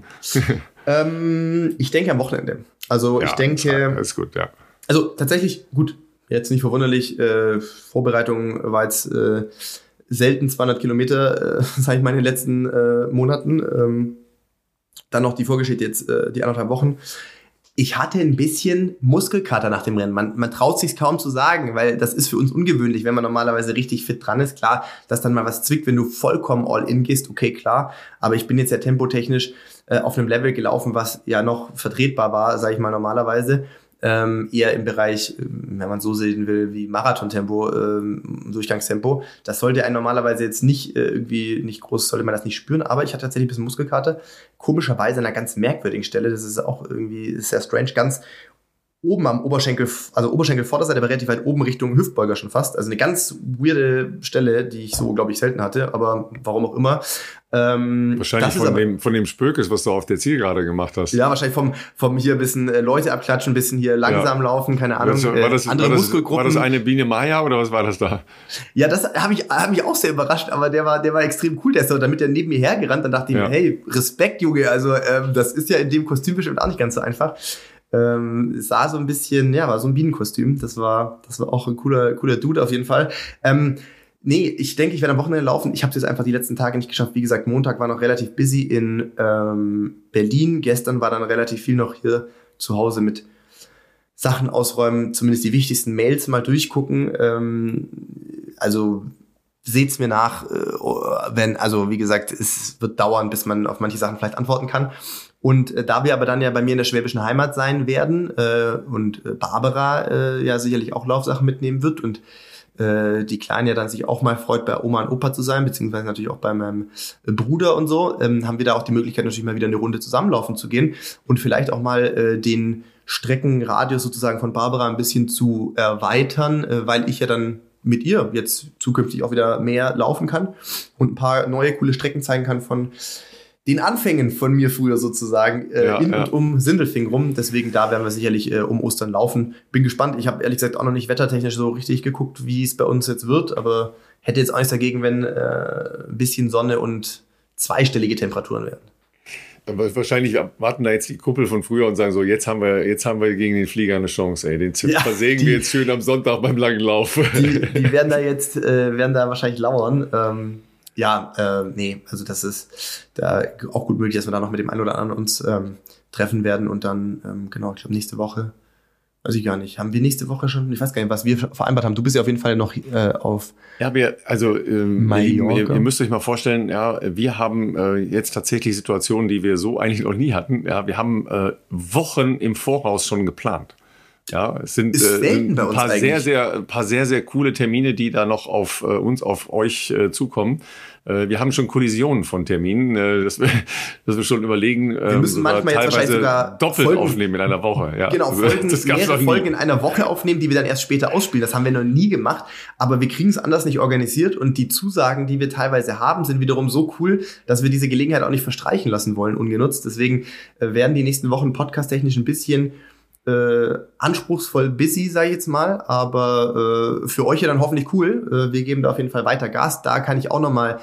Speaker 2: Ich denke am Wochenende. Also ich denke...
Speaker 1: Ist gut, ja.
Speaker 2: Also tatsächlich, gut, jetzt nicht verwunderlich, Vorbereitung war jetzt selten 200 Kilometer, sage ich mal, in den letzten Monaten. Dann noch die Vorgeschichte jetzt, die 1,5 Wochen. Ich hatte ein bisschen Muskelkater nach dem Rennen. Man traut sich kaum zu sagen, weil das ist für uns ungewöhnlich, wenn man normalerweise richtig fit dran ist. Klar, dass dann mal was zwickt, wenn du vollkommen all in gehst, okay, klar. Aber ich bin jetzt ja tempotechnisch auf einem Level gelaufen, was ja noch vertretbar war, sage ich mal normalerweise. Eher im Bereich, wenn man so sehen will, wie Marathontempo, Durchgangstempo. Das sollte einen normalerweise jetzt nicht irgendwie nicht groß, sollte man das nicht spüren, aber ich hatte tatsächlich ein bisschen Muskelkater. Komischerweise an einer ganz merkwürdigen Stelle, das ist auch irgendwie sehr strange, ganz oben am Oberschenkel, also Oberschenkelvorderseite, aber relativ weit oben Richtung Hüftbeuger schon fast. Also eine ganz weirde Stelle, die ich so, glaube ich, selten hatte, aber warum auch immer.
Speaker 1: Wahrscheinlich von dem Spökes, was du auf der Zielgerade gemacht hast.
Speaker 2: Ja, wahrscheinlich vom hier ein bisschen Leute abklatschen, ein bisschen hier langsam laufen, keine Ahnung. Andere Muskelgruppen.
Speaker 1: War das eine Biene Maya oder was war das da?
Speaker 2: Ja, das hat mich auch sehr überrascht, aber der war extrem cool. Der ist so damit der neben mir hergerannt, dann dachte ich mir, hey, Respekt, Junge, also das ist ja in dem Kostüm bestimmt auch nicht ganz so einfach. Sah so ein bisschen, ja, war so ein Bienenkostüm. Das war auch ein cooler Dude auf jeden Fall. Nee, ich denke, ich werde am Wochenende laufen. Ich habe es jetzt einfach die letzten Tage nicht geschafft. Wie gesagt, Montag war noch relativ busy in Berlin. Gestern war dann relativ viel noch hier zu Hause mit Sachen ausräumen, zumindest die wichtigsten Mails mal durchgucken. Also seht's mir nach, wie gesagt, es wird dauern, bis man auf manche Sachen vielleicht antworten kann. Und da wir aber dann ja bei mir in der schwäbischen Heimat sein werden und Barbara ja sicherlich auch Laufsachen mitnehmen wird und die Kleine ja dann sich auch mal freut, bei Oma und Opa zu sein, beziehungsweise natürlich auch bei meinem Bruder und so, haben wir da auch die Möglichkeit, natürlich mal wieder eine Runde zusammenlaufen zu gehen und vielleicht auch mal den Streckenradius sozusagen von Barbara ein bisschen zu erweitern, weil ich ja dann mit ihr jetzt zukünftig auch wieder mehr laufen kann und ein paar neue coole Strecken zeigen kann von den Anfängen von mir früher sozusagen und um Sindelfingen rum. Deswegen, da werden wir sicherlich um Ostern laufen. Bin gespannt. Ich habe ehrlich gesagt auch noch nicht wettertechnisch so richtig geguckt, wie es bei uns jetzt wird. Aber hätte jetzt auch nichts dagegen, wenn ein bisschen Sonne und zweistellige Temperaturen werden.
Speaker 1: Aber wahrscheinlich warten da jetzt die Kuppel von früher und sagen so, jetzt haben wir gegen den Flieger eine Chance, ey. Den versägen wir jetzt schön am Sonntag beim langen Lauf.
Speaker 2: Die werden da wahrscheinlich lauern. Also das ist da auch gut möglich, dass wir da noch mit dem einen oder anderen uns treffen werden und dann, ich glaube nächste Woche, weiß ich gar nicht, haben wir nächste Woche schon, ich weiß gar nicht, was wir vereinbart haben. Du bist ja auf jeden Fall noch auf
Speaker 1: Mallorca. Ihr müsst euch mal vorstellen, ja, wir haben jetzt tatsächlich Situationen, die wir so eigentlich noch nie hatten. Ja, wir haben Wochen im Voraus schon geplant. Ja, es sind ein paar sehr, sehr coole Termine, die da noch auf euch zukommen. Wir haben schon Kollisionen von Terminen, dass wir schon überlegen,
Speaker 2: wir müssen manchmal jetzt wahrscheinlich sogar
Speaker 1: doppelt Folgen aufnehmen in einer Woche. Ja.
Speaker 2: Genau, mehrere Folgen in einer Woche aufnehmen, die wir dann erst später ausspielen. Das haben wir noch nie gemacht, aber wir kriegen es anders nicht organisiert und die Zusagen, die wir teilweise haben, sind wiederum so cool, dass wir diese Gelegenheit auch nicht verstreichen lassen wollen, ungenutzt. Deswegen werden die nächsten Wochen podcasttechnisch ein bisschen anspruchsvoll busy, sage ich jetzt mal, aber für euch ja dann hoffentlich cool. Wir geben da auf jeden Fall weiter Gas. Da kann ich auch nochmal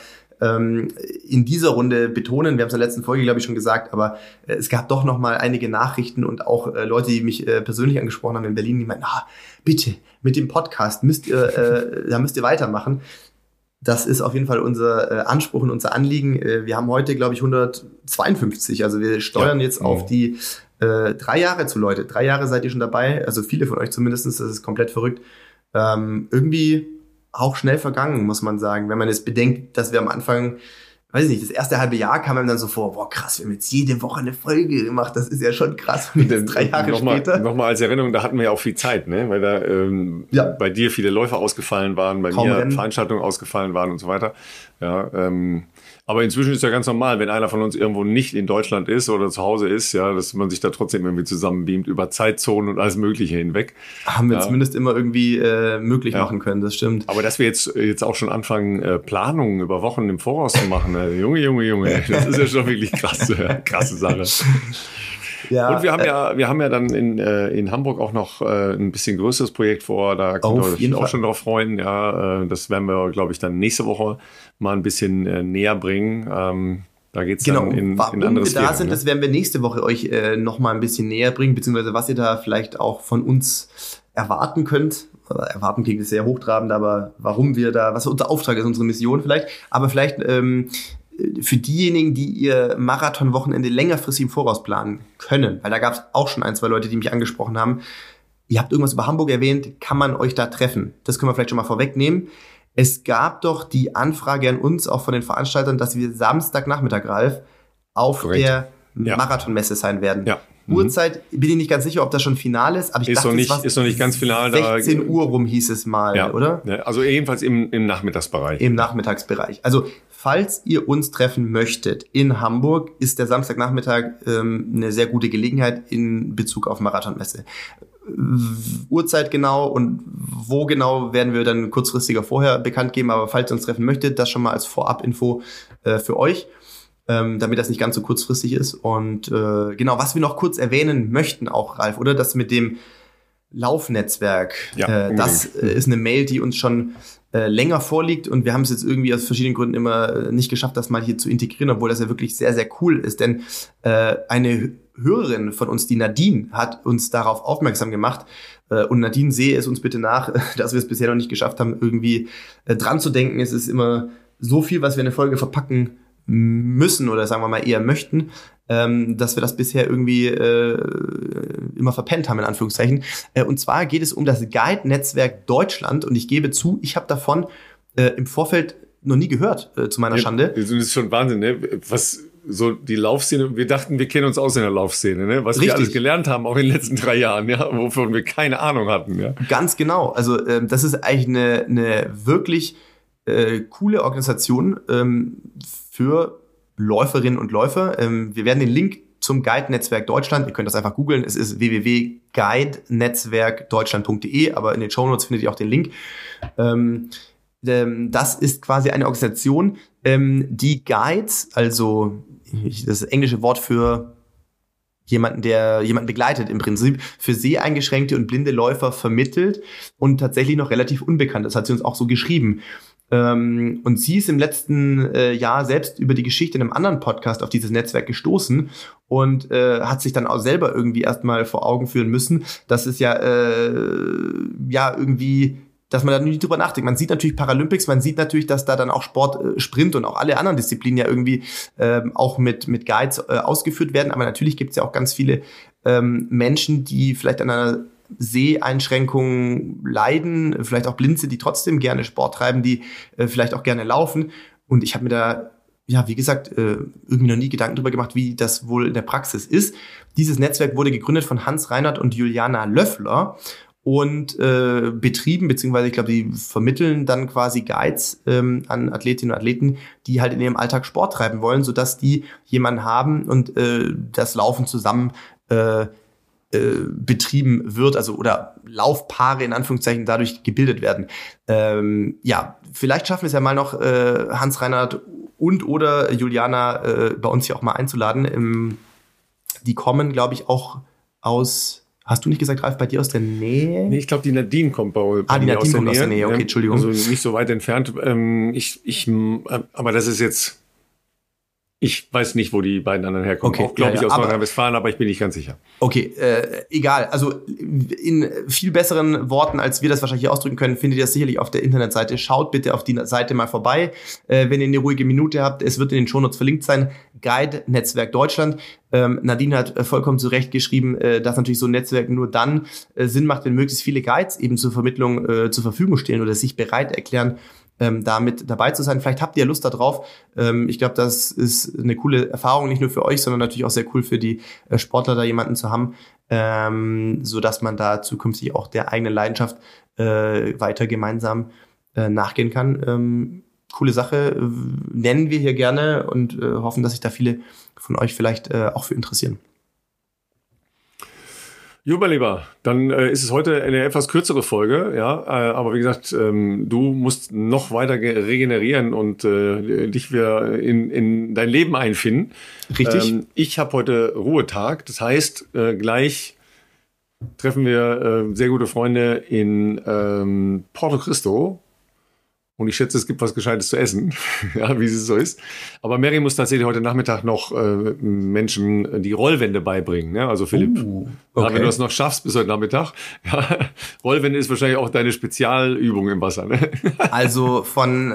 Speaker 2: in dieser Runde betonen, wir haben es in der letzten Folge, glaube ich, schon gesagt, aber es gab doch nochmal einige Nachrichten und auch Leute, die mich persönlich angesprochen haben in Berlin, die meinten, bitte, mit dem Podcast müsst ihr weitermachen. Das ist auf jeden Fall unser Anspruch und unser Anliegen. Wir haben heute, glaube ich, 152, also wir steuern jetzt auf die 3 Jahre zu, Leute. 3 Jahre seid ihr schon dabei, also viele von euch zumindest, das ist komplett verrückt. Irgendwie auch schnell vergangen, muss man sagen. Wenn man jetzt bedenkt, dass wir am Anfang, weiß ich nicht, das erste halbe Jahr kam einem dann so vor, boah krass, wir haben jetzt jede Woche eine Folge gemacht, das ist ja schon krass. Und jetzt 3 Jahre später.
Speaker 1: Nochmal als Erinnerung, da hatten wir ja auch viel Zeit, ne? Weil da bei dir viele Läufer ausgefallen waren, bei mir Veranstaltungen ausgefallen waren und so weiter. Ja, aber inzwischen ist ja ganz normal, wenn einer von uns irgendwo nicht in Deutschland ist oder zu Hause ist, ja, dass man sich da trotzdem irgendwie zusammenbeamt über Zeitzonen und alles Mögliche hinweg.
Speaker 2: Haben wir zumindest immer irgendwie möglich machen können, das stimmt.
Speaker 1: Aber dass wir jetzt auch schon anfangen, Planungen über Wochen im Voraus zu machen, Junge, das ist ja schon wirklich krasse Sache. Ja, und wir haben ja dann in Hamburg auch noch ein bisschen größeres Projekt vor, da könnt ihr euch auch schon drauf freuen. Ja, das werden wir, glaube ich, dann nächste Woche mal ein bisschen näher bringen. Da geht's dann in andere Sphären.
Speaker 2: Da sind, das werden wir nächste Woche euch noch mal ein bisschen näher bringen, beziehungsweise was ihr da vielleicht auch von uns erwarten könnt. Erwarten klingt sehr hochtrabend, aber was unser Auftrag ist, unsere Mission vielleicht. Aber vielleicht für diejenigen, die ihr Marathon-Wochenende längerfristig im Voraus planen können, weil da gab es auch schon 1, 2 Leute, die mich angesprochen haben. Ihr habt irgendwas über Hamburg erwähnt, kann man euch da treffen? Das können wir vielleicht schon mal vorwegnehmen. Es gab doch die Anfrage an uns, auch von den Veranstaltern, dass wir Samstagnachmittag, Ralf, auf der Marathonmesse sein werden. Ja. Uhrzeit, bin ich nicht ganz sicher, ob das schon final ist, aber ich dachte,
Speaker 1: ist noch nicht ganz final.
Speaker 2: 16 Uhr rum hieß es mal, oder?
Speaker 1: Ja, also jedenfalls im Nachmittagsbereich.
Speaker 2: Im Nachmittagsbereich. Also, falls ihr uns treffen möchtet in Hamburg, ist der Samstagnachmittag eine sehr gute Gelegenheit in Bezug auf Marathonmesse. Uhrzeit genau und wo genau werden wir dann kurzfristiger vorher bekannt geben. Aber falls ihr uns treffen möchtet, das schon mal als Vorab-Info für euch, damit das nicht ganz so kurzfristig ist. Und genau, was wir noch kurz erwähnen möchten auch, Ralf, oder? Das mit dem Laufnetzwerk. Das ist eine Mail, die uns schon länger vorliegt und wir haben es jetzt irgendwie aus verschiedenen Gründen immer nicht geschafft, das mal hier zu integrieren, obwohl das ja wirklich sehr, sehr cool ist, denn eine Hörerin von uns, die Nadine, hat uns darauf aufmerksam gemacht und Nadine, sehe es uns bitte nach, dass wir es bisher noch nicht geschafft haben, irgendwie dran zu denken. Es ist immer so viel, was wir in eine Folge verpacken müssen oder sagen wir mal eher möchten, dass wir das bisher irgendwie immer verpennt haben, in Anführungszeichen. Und zwar geht es um das Guide-Netzwerk Deutschland und ich gebe zu, ich habe davon im Vorfeld noch nie gehört, zu meiner Schande.
Speaker 1: Das ist schon Wahnsinn, ne? Was so die Laufszene, wir dachten, wir kennen uns aus in der Laufszene, ne? Was wir alles gelernt haben, auch in den letzten 3 Jahren, ja, wovon wir keine Ahnung hatten. Ja.
Speaker 2: Ganz genau, also das ist eigentlich eine wirklich coole Organisation für Läuferinnen und Läufer. Wir werden den Link zum Guide-Netzwerk Deutschland, ihr könnt das einfach googeln, es ist www.guidenetzwerkdeutschland.de, aber in den Shownotes findet ihr auch den Link. Das ist quasi eine Organisation, die Guides, also das englische Wort für jemanden, der jemanden begleitet im Prinzip, für seheingeschränkte und blinde Läufer vermittelt und tatsächlich noch relativ unbekannt. Das hat sie uns auch so geschrieben. Und sie ist im letzten Jahr selbst über die Geschichte in einem anderen Podcast auf dieses Netzwerk gestoßen und hat sich dann auch selber irgendwie erstmal vor Augen führen müssen, dass es ja irgendwie, dass man da nicht drüber nachdenkt. Man sieht natürlich Paralympics, man sieht natürlich, dass da dann auch Sport, Sprint und auch alle anderen Disziplinen ja irgendwie auch mit Guides ausgeführt werden. Aber natürlich gibt es ja auch ganz viele Menschen, die vielleicht an einer Seheinschränkungen leiden, vielleicht auch blind sind, die trotzdem gerne Sport treiben, die vielleicht auch gerne laufen. Und ich habe mir da, ja, wie gesagt, irgendwie noch nie Gedanken darüber gemacht, wie das wohl in der Praxis ist. Dieses Netzwerk wurde gegründet von Hans Reinhardt und Juliana Löffler und betrieben, beziehungsweise ich glaube, die vermitteln dann quasi Guides an Athletinnen und Athleten, die halt in ihrem Alltag Sport treiben wollen, sodass die jemanden haben und das Laufen zusammen betrieben wird, also oder Laufpaare in Anführungszeichen dadurch gebildet werden. Ja, vielleicht schaffen wir es ja mal noch, Hans Reinhardt und oder Juliana bei uns hier auch mal einzuladen. Die kommen, glaube ich, auch aus, hast du nicht gesagt, Ralf, bei dir aus der Nähe?
Speaker 1: Nee, ich glaube, die Nadine kommt bei
Speaker 2: die
Speaker 1: mir
Speaker 2: Nadine kommt aus der Nähe, okay, Entschuldigung.
Speaker 1: Also nicht so weit entfernt. Aber das ist jetzt, ich weiß nicht, wo die beiden anderen herkommen.
Speaker 2: Okay,
Speaker 1: auch, glaube ich, aus Nordrhein-Westfalen, aber ich bin nicht ganz sicher.
Speaker 2: Okay, egal. Also in viel besseren Worten, als wir das wahrscheinlich ausdrücken können, findet ihr das sicherlich auf der Internetseite. Schaut bitte auf die Seite mal vorbei, wenn ihr eine ruhige Minute habt. Es wird in den Shownotes verlinkt sein. Guide Netzwerk Deutschland. Nadine hat vollkommen zu Recht geschrieben, dass natürlich so ein Netzwerk nur dann Sinn macht, wenn möglichst viele Guides eben zur Vermittlung zur Verfügung stehen oder sich bereit erklären, damit dabei zu sein. Vielleicht habt ihr Lust darauf. Ich glaube, das ist eine coole Erfahrung, nicht nur für euch, sondern natürlich auch sehr cool für die Sportler, da jemanden zu haben, so dass man da zukünftig auch der eigenen Leidenschaft weiter gemeinsam nachgehen kann. Coole Sache, nennen wir hier gerne und hoffen, dass sich da viele von euch vielleicht auch für interessieren.
Speaker 1: Jo, mein Lieber, dann ist es heute eine etwas kürzere Folge, ja, aber wie gesagt, du musst noch weiter regenerieren und dich wieder in dein Leben einfinden.
Speaker 2: Richtig.
Speaker 1: Ich habe heute Ruhetag, das heißt, gleich treffen wir sehr gute Freunde in Porto Cristo. Und ich schätze, es gibt was Gescheites zu essen, ja, wie es so ist. Aber Mary muss tatsächlich heute Nachmittag noch Menschen die Rollwände beibringen. Ne? Also Philipp,
Speaker 2: okay.
Speaker 1: Wenn du das noch schaffst bis heute Nachmittag. Ja, Rollwände ist wahrscheinlich auch deine Spezialübung im Wasser. Ne?
Speaker 2: Also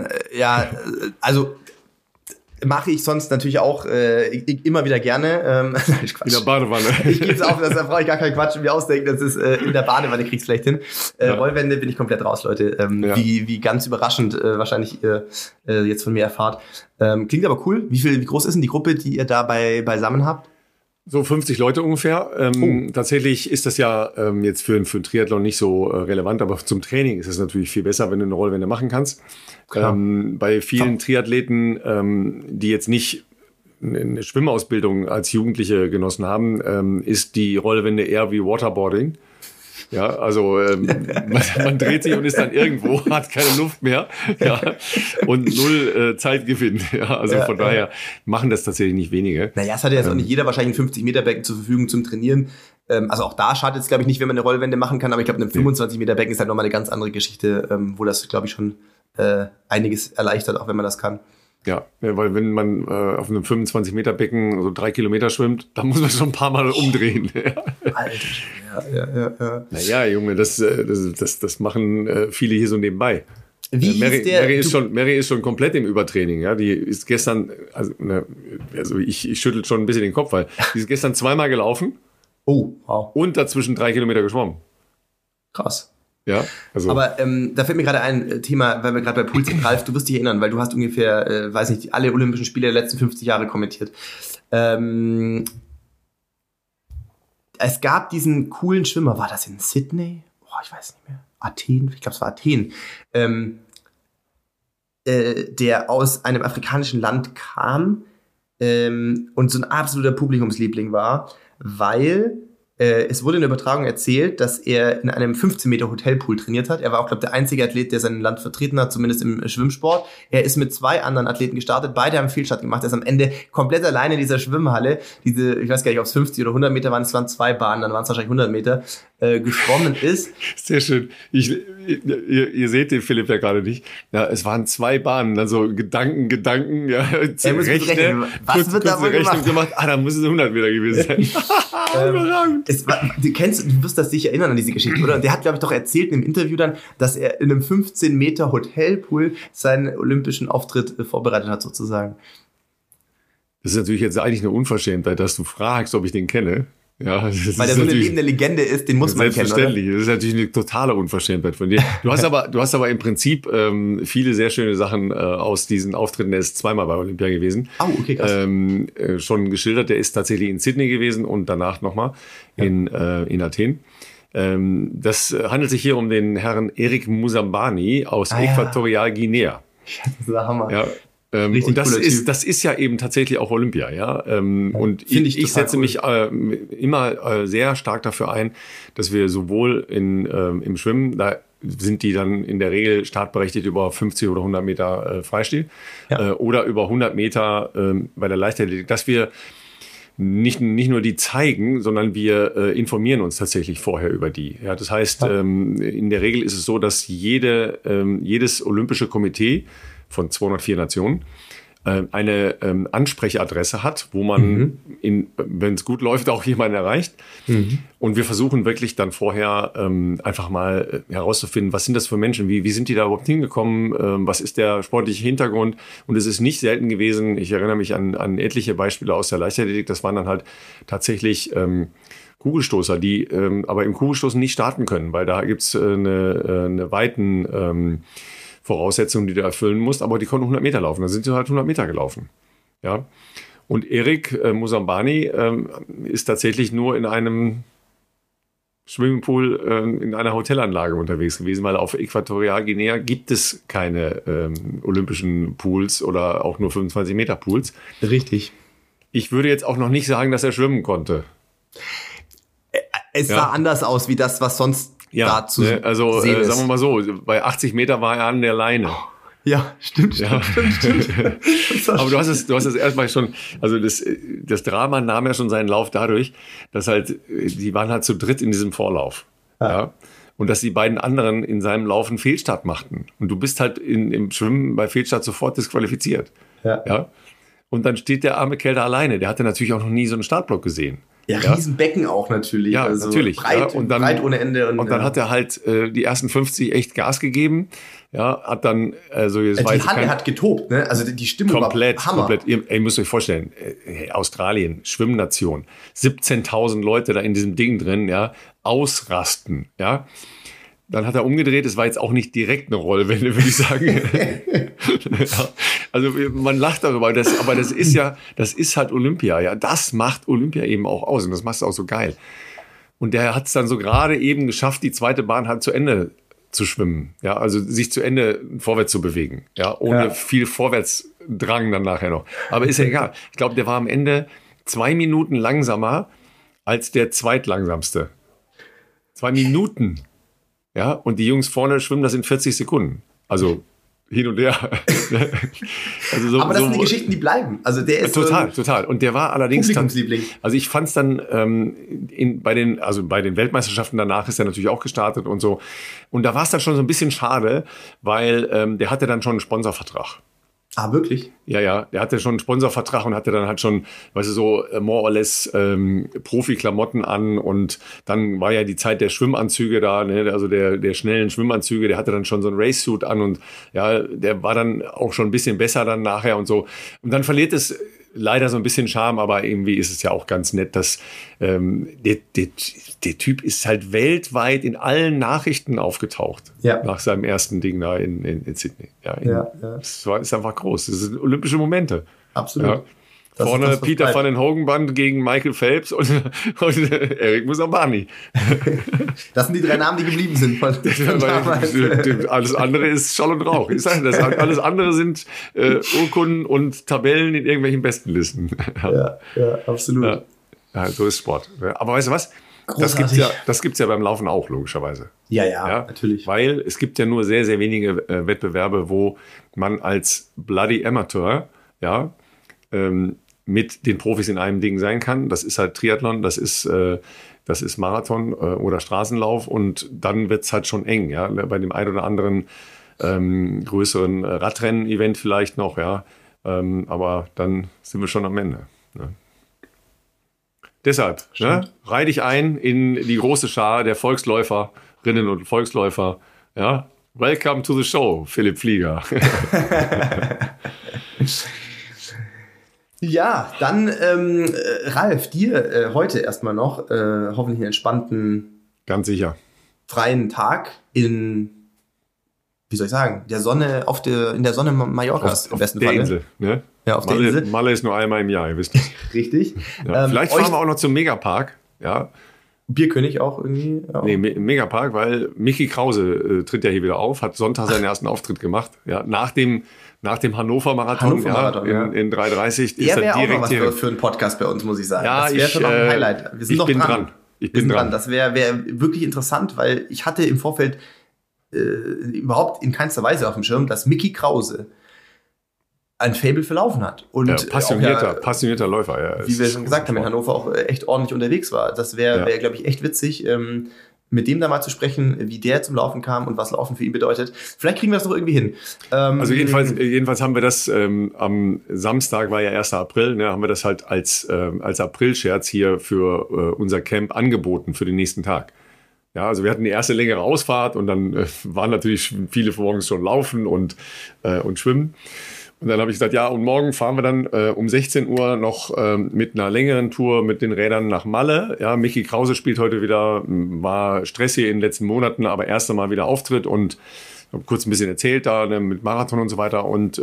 Speaker 2: mache ich sonst natürlich auch immer wieder gerne.
Speaker 1: In der Badewanne.
Speaker 2: Ich gebe es auf, da brauche ich gar keinen Quatsch mir ausdenken. Das ist in der Badewanne, kriegst du vielleicht hin. Rollwände bin ich komplett raus, Leute. Wie ganz überraschend wahrscheinlich ihr jetzt von mir erfahrt. Klingt aber cool. Wie groß ist denn die Gruppe, die ihr da beisammen habt?
Speaker 1: So 50 Leute ungefähr. Tatsächlich ist das ja jetzt für einen Triathlon nicht so relevant, aber zum Training ist es natürlich viel besser, wenn du eine Rollwände machen kannst. Bei vielen Triathleten, die jetzt nicht eine Schwimmausbildung als Jugendliche genossen haben, ist die Rollwände eher wie Waterboarding. Ja, also man dreht sich und ist dann irgendwo, hat keine Luft mehr, ja, und null Zeitgewinn. Ja, also von daher machen das tatsächlich nicht wenige.
Speaker 2: Naja, es hat ja jetzt auch nicht jeder wahrscheinlich ein 50-Meter-Becken zur Verfügung zum Trainieren. Also auch da schadet es, glaube ich, nicht, wenn man eine Rollwende machen kann, aber ich glaube, ein 25-Meter-Becken ist halt nochmal eine ganz andere Geschichte, wo das, glaube ich, schon einiges erleichtert, auch wenn man das kann.
Speaker 1: Ja, weil wenn man auf einem 25-Meter-Becken so 3 Kilometer schwimmt, dann muss man schon ein paar Mal umdrehen.
Speaker 2: Alter, ja.
Speaker 1: Naja, Junge, das machen viele hier so nebenbei. Mary ist schon komplett im Übertraining. Ja, die ist gestern, also ich schüttel schon ein bisschen den Kopf, weil die ist gestern 2-mal gelaufen.
Speaker 2: Oh, wow.
Speaker 1: Und dazwischen 3 Kilometer geschwommen.
Speaker 2: Krass.
Speaker 1: Ja, also.
Speaker 2: Aber da fällt mir gerade ein Thema, weil wir gerade bei Pools sind. Ralf, du wirst dich erinnern, weil du hast ungefähr, weiß nicht, alle Olympischen Spiele der letzten 50 Jahre kommentiert. Es gab diesen coolen Schwimmer, war das in Sydney? Ich weiß nicht mehr. Athen? Ich glaube, es war Athen. Der aus einem afrikanischen Land kam und so ein absoluter Publikumsliebling war, weil es wurde in der Übertragung erzählt, dass er in einem 15-Meter Hotelpool trainiert hat. Er war auch, glaube ich, der einzige Athlet, der sein Land vertreten hat, zumindest im Schwimmsport. Er ist mit 2 anderen Athleten gestartet. Beide haben Fehlstart gemacht. Er ist am Ende komplett alleine in dieser Schwimmhalle. Ich weiß gar nicht, ob es 50 oder 100 Meter waren. Es waren 2 Bahnen, dann waren es wahrscheinlich 100 Meter, geschwommen ist.
Speaker 1: Sehr schön. Ihr seht den Philipp ja gerade nicht. Ja, es waren 2 Bahnen, also Gedanken, ja.
Speaker 2: Er muss rechnen. Was wird da wohl
Speaker 1: gemacht? Da müssen es 100 Meter gewesen sein.
Speaker 2: Du wirst das sicher erinnern an diese Geschichte, oder? Und der hat, glaube ich, doch erzählt in einem Interview dann, dass er in einem 15-Meter Hotelpool seinen olympischen Auftritt vorbereitet hat, sozusagen.
Speaker 1: Das ist natürlich jetzt eigentlich eine Unverschämtheit, dass du fragst, ob ich den kenne. Ja,
Speaker 2: weil der so eine lebende Legende ist, den muss man kennen, oder?
Speaker 1: Selbstverständlich. Das ist natürlich eine totale Unverschämtheit von dir. Du hast aber im Prinzip viele sehr schöne Sachen aus diesen Auftritten. Er ist 2-mal bei Olympia gewesen.
Speaker 2: Oh, okay, krass.
Speaker 1: Schon geschildert. Der ist tatsächlich in Sydney gewesen und danach nochmal in Athen. Das handelt sich hier um den Herrn Erik Musambani aus Äquatorialguinea.
Speaker 2: Das ist der Hammer.
Speaker 1: Ja. Und das ist ja eben tatsächlich auch Olympia, ja. Und ich setze mich immer sehr stark dafür ein, dass wir sowohl im Schwimmen, da sind die dann in der Regel startberechtigt über 50 oder 100 Meter Freistil oder über 100 Meter bei der Leichtathletik, dass wir nicht nur die zeigen, sondern wir informieren uns tatsächlich vorher über die. Ja, das heißt, in der Regel ist es so, dass jedes olympische Komitee von 204 Nationen eine Ansprechadresse hat, wo man, wenn es gut läuft, auch jemanden erreicht. Und wir versuchen wirklich dann vorher einfach mal herauszufinden, was sind das für Menschen, wie sind die da überhaupt hingekommen, was ist der sportliche Hintergrund. Und es ist nicht selten gewesen, ich erinnere mich an etliche Beispiele aus der Leichtathletik, das waren dann halt tatsächlich Kugelstoßer, die aber im Kugelstoßen nicht starten können, weil da gibt's eine weiten Voraussetzungen, die du erfüllen musst, aber die konnten 100 Meter laufen. Dann sind sie halt 100 Meter gelaufen. Ja. Und Erik Musambani ist tatsächlich nur in einem Swimmingpool in einer Hotelanlage unterwegs gewesen, weil auf Äquatorialguinea gibt es keine olympischen Pools oder auch nur 25 Meter Pools.
Speaker 2: Richtig.
Speaker 1: Ich würde jetzt auch noch nicht sagen, dass er schwimmen konnte.
Speaker 2: Es sah anders aus wie das, was sonst dazu
Speaker 1: also
Speaker 2: sehen ist.
Speaker 1: Sagen wir mal so, bei 80 Meter war er an der Leine.
Speaker 2: Ja, stimmt.
Speaker 1: Aber du hast es erstmal schon, also das Drama nahm ja schon seinen Lauf dadurch, dass halt, die waren halt zu dritt in diesem Vorlauf. Ja. Und dass die beiden anderen in seinem Lauf einen Fehlstart machten. Und du bist halt im Schwimmen bei Fehlstart sofort disqualifiziert. Ja. Und dann steht der arme Kerl da alleine. Der hatte natürlich auch noch nie so einen Startblock gesehen.
Speaker 2: Ja, Riesenbecken auch natürlich.
Speaker 1: Ja, also natürlich.
Speaker 2: Breit,
Speaker 1: und dann,
Speaker 2: breit ohne Ende.
Speaker 1: Und dann hat er halt die ersten 50 echt Gas gegeben. Ja, hat dann, also jetzt
Speaker 2: die Halle hat getobt, ne? Also die Stimmung war Hammer.
Speaker 1: Komplett. Ihr müsst euch vorstellen, Australien, Schwimmnation, 17.000 Leute da in diesem Ding drin, ja, ausrasten, ja. Dann hat er umgedreht, es war jetzt auch nicht direkt eine Rollwende, würde ich sagen. Ja, also man lacht darüber, aber das ist halt Olympia, ja. Das macht Olympia eben auch aus und das macht es auch so geil. Und der hat es dann so gerade eben geschafft, die zweite Bahn halt zu Ende zu schwimmen, ja, also sich zu Ende vorwärts zu bewegen, ja, ohne viel Vorwärtsdrang dann nachher noch. Aber ist ja egal. Ich glaube, der war am Ende 2 Minuten langsamer als der zweitlangsamste. 2 Minuten. Ja, und die Jungs vorne schwimmen das in 40 Sekunden. Also hin und her.
Speaker 2: Also so, aber das sind die Geschichten, die bleiben. Also der ist
Speaker 1: total. Und der war allerdings
Speaker 2: Publikumsliebling.
Speaker 1: Also ich fand es dann bei den Weltmeisterschaften danach ist er natürlich auch gestartet und so. Und da war es dann schon so ein bisschen schade, weil der hatte dann schon einen Sponsorvertrag.
Speaker 2: Ah, wirklich?
Speaker 1: Ja, der hatte schon einen Sponsorvertrag und hatte dann halt schon, weißt du, so more or less Profi-Klamotten an, und dann war ja die Zeit der Schwimmanzüge da, ne? Also der schnellen Schwimmanzüge, der hatte dann schon so einen Racesuit an, und ja, der war dann auch schon ein bisschen besser dann nachher und so. Und dann verliert es leider so ein bisschen Charme, aber irgendwie ist es ja auch ganz nett, dass der Typ ist halt weltweit in allen Nachrichten aufgetaucht.
Speaker 2: Ja.
Speaker 1: Nach seinem ersten Ding da in Sydney. Das ist einfach groß. Das sind olympische Momente.
Speaker 2: Absolut.
Speaker 1: Ja. Vorne Peter van den Hogenband gegen Michael Phelps und Eric Musabani.
Speaker 2: Das sind die 3 Namen, die geblieben sind. Von
Speaker 1: alles andere ist Schall und Rauch. Ich sage das, alles andere sind Urkunden und Tabellen in irgendwelchen Bestenlisten.
Speaker 2: Ja, absolut.
Speaker 1: Ja, so ist Sport. Aber weißt du was?
Speaker 2: Großartig.
Speaker 1: Das gibt's ja beim Laufen auch, logischerweise.
Speaker 2: Ja, natürlich.
Speaker 1: Weil es gibt ja nur sehr, sehr wenige Wettbewerbe, wo man als Bloody Amateur, mit den Profis in einem Ding sein kann. Das ist halt Triathlon, das ist Marathon oder Straßenlauf, und dann wird's halt schon eng, ja, bei dem ein oder anderen größeren Radrennen-Event vielleicht noch, ja, aber dann sind wir schon am Ende. Ne? Deshalb, reih dich ein in die große Schar der Volksläuferinnen und Volksläufer. Ja? Welcome to the show, Philipp Flieger.
Speaker 2: Ja, dann Ralf, dir heute erstmal noch hoffentlich einen entspannten,
Speaker 1: ganz sicher,
Speaker 2: freien Tag in, wie soll ich sagen, in der Sonne Mallorcas im besten
Speaker 1: der
Speaker 2: Fall.
Speaker 1: Insel, ne?
Speaker 2: Ja, auf der Insel.
Speaker 1: Malle ist nur einmal im Jahr, ihr wisst es.
Speaker 2: Richtig.
Speaker 1: Ja, vielleicht fahren wir auch noch zum Megapark. Ja.
Speaker 2: Bierkönig auch irgendwie. Ja.
Speaker 1: Nee, Megapark, weil Michi Krause tritt ja hier wieder auf, hat Sonntag seinen ersten Auftritt gemacht. Ja, nach dem Hannover-Marathon, in 3:30
Speaker 2: ist er direkt auch noch was für einen Podcast bei uns, muss ich sagen.
Speaker 1: Ja,
Speaker 2: das wäre schon noch ein Highlight. Wir sind noch dran.
Speaker 1: Ich bin dran.
Speaker 2: Das wäre wirklich interessant, weil ich hatte im Vorfeld überhaupt in keinster Weise auf dem Schirm, dass Michi Krause ein Faible für Laufen hat. Und
Speaker 1: passionierter Läufer. Ja,
Speaker 2: wie wir schon gesagt haben, in Hannover auch echt ordentlich unterwegs war. Das wäre, glaube ich, echt witzig, mit dem da mal zu sprechen, wie der zum Laufen kam und was Laufen für ihn bedeutet. Vielleicht kriegen wir das noch irgendwie hin.
Speaker 1: Also jedenfalls haben wir das am Samstag, war ja 1. April, ne, haben wir das halt als April-Scherz hier für unser Camp angeboten für den nächsten Tag. Ja, also wir hatten die erste längere Ausfahrt, und dann waren natürlich viele morgens schon laufen und schwimmen. Und dann habe ich gesagt, ja, und morgen fahren wir dann um 16 Uhr noch mit einer längeren Tour mit den Rädern nach Malle. Ja, Michi Krause spielt heute wieder, war stressig in den letzten Monaten, aber erst einmal wieder Auftritt, und habe kurz ein bisschen erzählt da, ne, mit Marathon und so weiter, und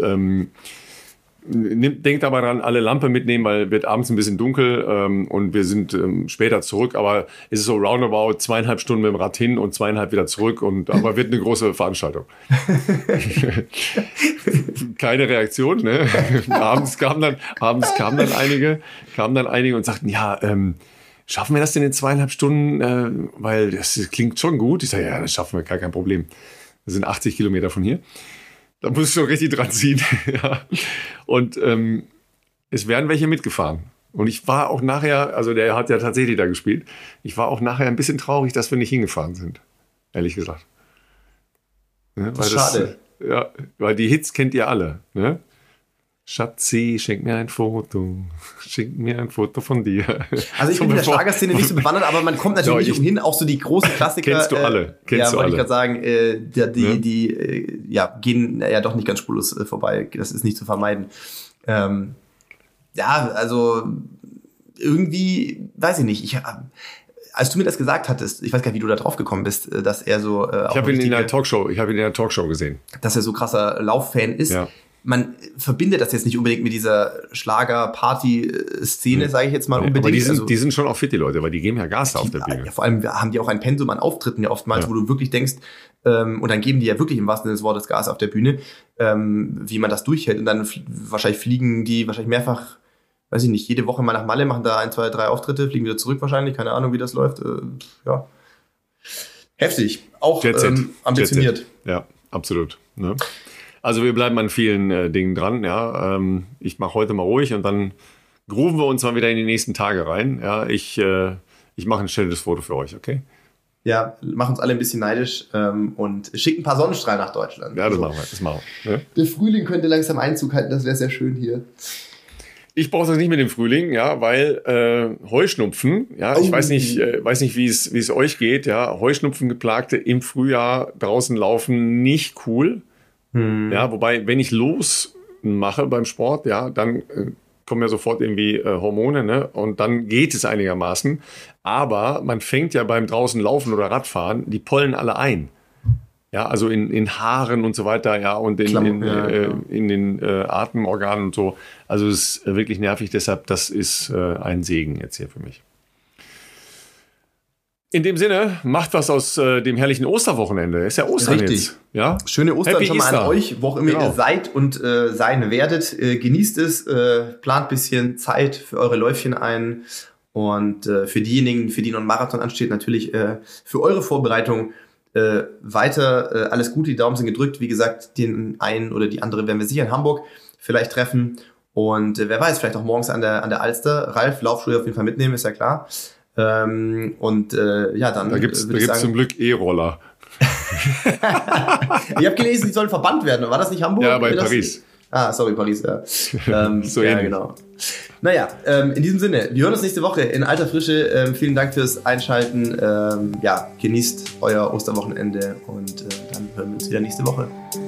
Speaker 1: denkt aber dran, alle Lampe mitnehmen, weil wird abends ein bisschen dunkel, und wir sind später zurück, aber es ist so roundabout 2,5 Stunden mit dem Rad hin und 2,5 wieder zurück, aber wird eine große Veranstaltung. Keine Reaktion, ne? Abends kamen dann einige und sagten, ja, schaffen wir das denn in 2,5 Stunden, weil das klingt schon gut. Ich sage, ja, das schaffen wir, gar kein Problem. Das sind 80 Kilometer von hier. Da muss ich schon richtig dran ziehen. Ja. Und es werden welche mitgefahren. Und ich war auch nachher, also der hat ja tatsächlich da gespielt, ich war auch nachher ein bisschen traurig, dass wir nicht hingefahren sind. Ehrlich gesagt. Ne?
Speaker 2: Das ist schade.
Speaker 1: Ja, weil die Hits kennt ihr alle. Ne? Schatzi, schenk mir ein Foto. Schenk mir ein Foto von dir.
Speaker 2: Also ich bin in der Schlagerszene nicht so bewandert, aber man kommt natürlich nicht umhin, auch so die großen Klassiker.
Speaker 1: Kennst du alle.
Speaker 2: Wollte ich gerade sagen, die gehen ja doch nicht ganz spurlos vorbei. Das ist nicht zu vermeiden. Also irgendwie, weiß ich nicht, als du mir das gesagt hattest, ich weiß gar nicht, wie du da drauf gekommen bist, dass er so...
Speaker 1: Ich habe ihn in einer Talkshow gesehen.
Speaker 2: Dass er so krasser Lauffan ist. Ja. Man verbindet das jetzt nicht unbedingt mit dieser Schlager-Party-Szene, sage ich jetzt mal unbedingt.
Speaker 1: Aber die sind schon auch fit, die Leute, weil die geben ja Gas auf der Bühne.
Speaker 2: Ja, vor allem haben die auch ein Pensum an Auftritten ja oftmals, wo du wirklich denkst, und dann geben die ja wirklich im wahrsten Sinne des Wortes Gas auf der Bühne, wie man das durchhält. Und dann wahrscheinlich fliegen die mehrfach, weiß ich nicht, jede Woche mal nach Malle, machen da 1, 2, 3 Auftritte, fliegen wieder zurück wahrscheinlich, keine Ahnung, wie das läuft. Ja. Heftig, auch ambitioniert.
Speaker 1: Jet Set. Ja, absolut. Ne? Also wir bleiben an vielen Dingen dran. Ja, ich mache heute mal ruhig und dann grooven wir uns mal wieder in die nächsten Tage rein. Ja, ich mache ein schnelles Foto für euch, okay?
Speaker 2: Ja, mach uns alle ein bisschen neidisch und schick ein paar Sonnenstrahlen nach Deutschland.
Speaker 1: Ja, das machen wir. Ja?
Speaker 2: Der Frühling könnte langsam Einzug halten, das wäre sehr schön hier.
Speaker 1: Ich brauche das nicht mit dem Frühling, ja, weil Heuschnupfen, ja, ich weiß nicht, wie es euch geht, ja, Heuschnupfengeplagte im Frühjahr draußen laufen, nicht cool. Ja, wobei, wenn ich losmache beim Sport, ja, dann kommen ja sofort irgendwie Hormone, ne? Und dann geht es einigermaßen. Aber man fängt ja beim draußen Laufen oder Radfahren die Pollen alle ein. Ja, also in Haaren und so weiter, ja, und in den Atemorganen und so. Also es ist wirklich nervig, deshalb, das ist ein Segen jetzt hier für mich. In dem Sinne, macht was aus dem herrlichen Osterwochenende. Ist ja Ostern jetzt. Ja?
Speaker 2: Schöne Ostern
Speaker 1: Happy
Speaker 2: schon mal
Speaker 1: Easter.
Speaker 2: an euch, wo auch immer ihr seid und sein werdet. Genießt es, plant ein bisschen Zeit für eure Läufchen ein. Und für diejenigen, für die noch ein Marathon ansteht, natürlich für eure Vorbereitung weiter alles Gute, die Daumen sind gedrückt. Wie gesagt, den einen oder die andere werden wir sicher in Hamburg vielleicht treffen. Und wer weiß, vielleicht auch morgens an der Alster. Ralf, Laufschuhe auf jeden Fall mitnehmen, ist ja klar. Dann
Speaker 1: da gibt's zum Glück E-Roller.
Speaker 2: Ich habe gelesen, die sollen verbannt werden. War das nicht Hamburg?
Speaker 1: Ja, bei Paris.
Speaker 2: Paris, ja.
Speaker 1: So
Speaker 2: ja,
Speaker 1: ähnlich.
Speaker 2: Genau. Naja, in diesem Sinne, wir hören uns nächste Woche in alter Frische. Vielen Dank fürs Einschalten. Genießt euer Osterwochenende und dann hören wir uns wieder nächste Woche.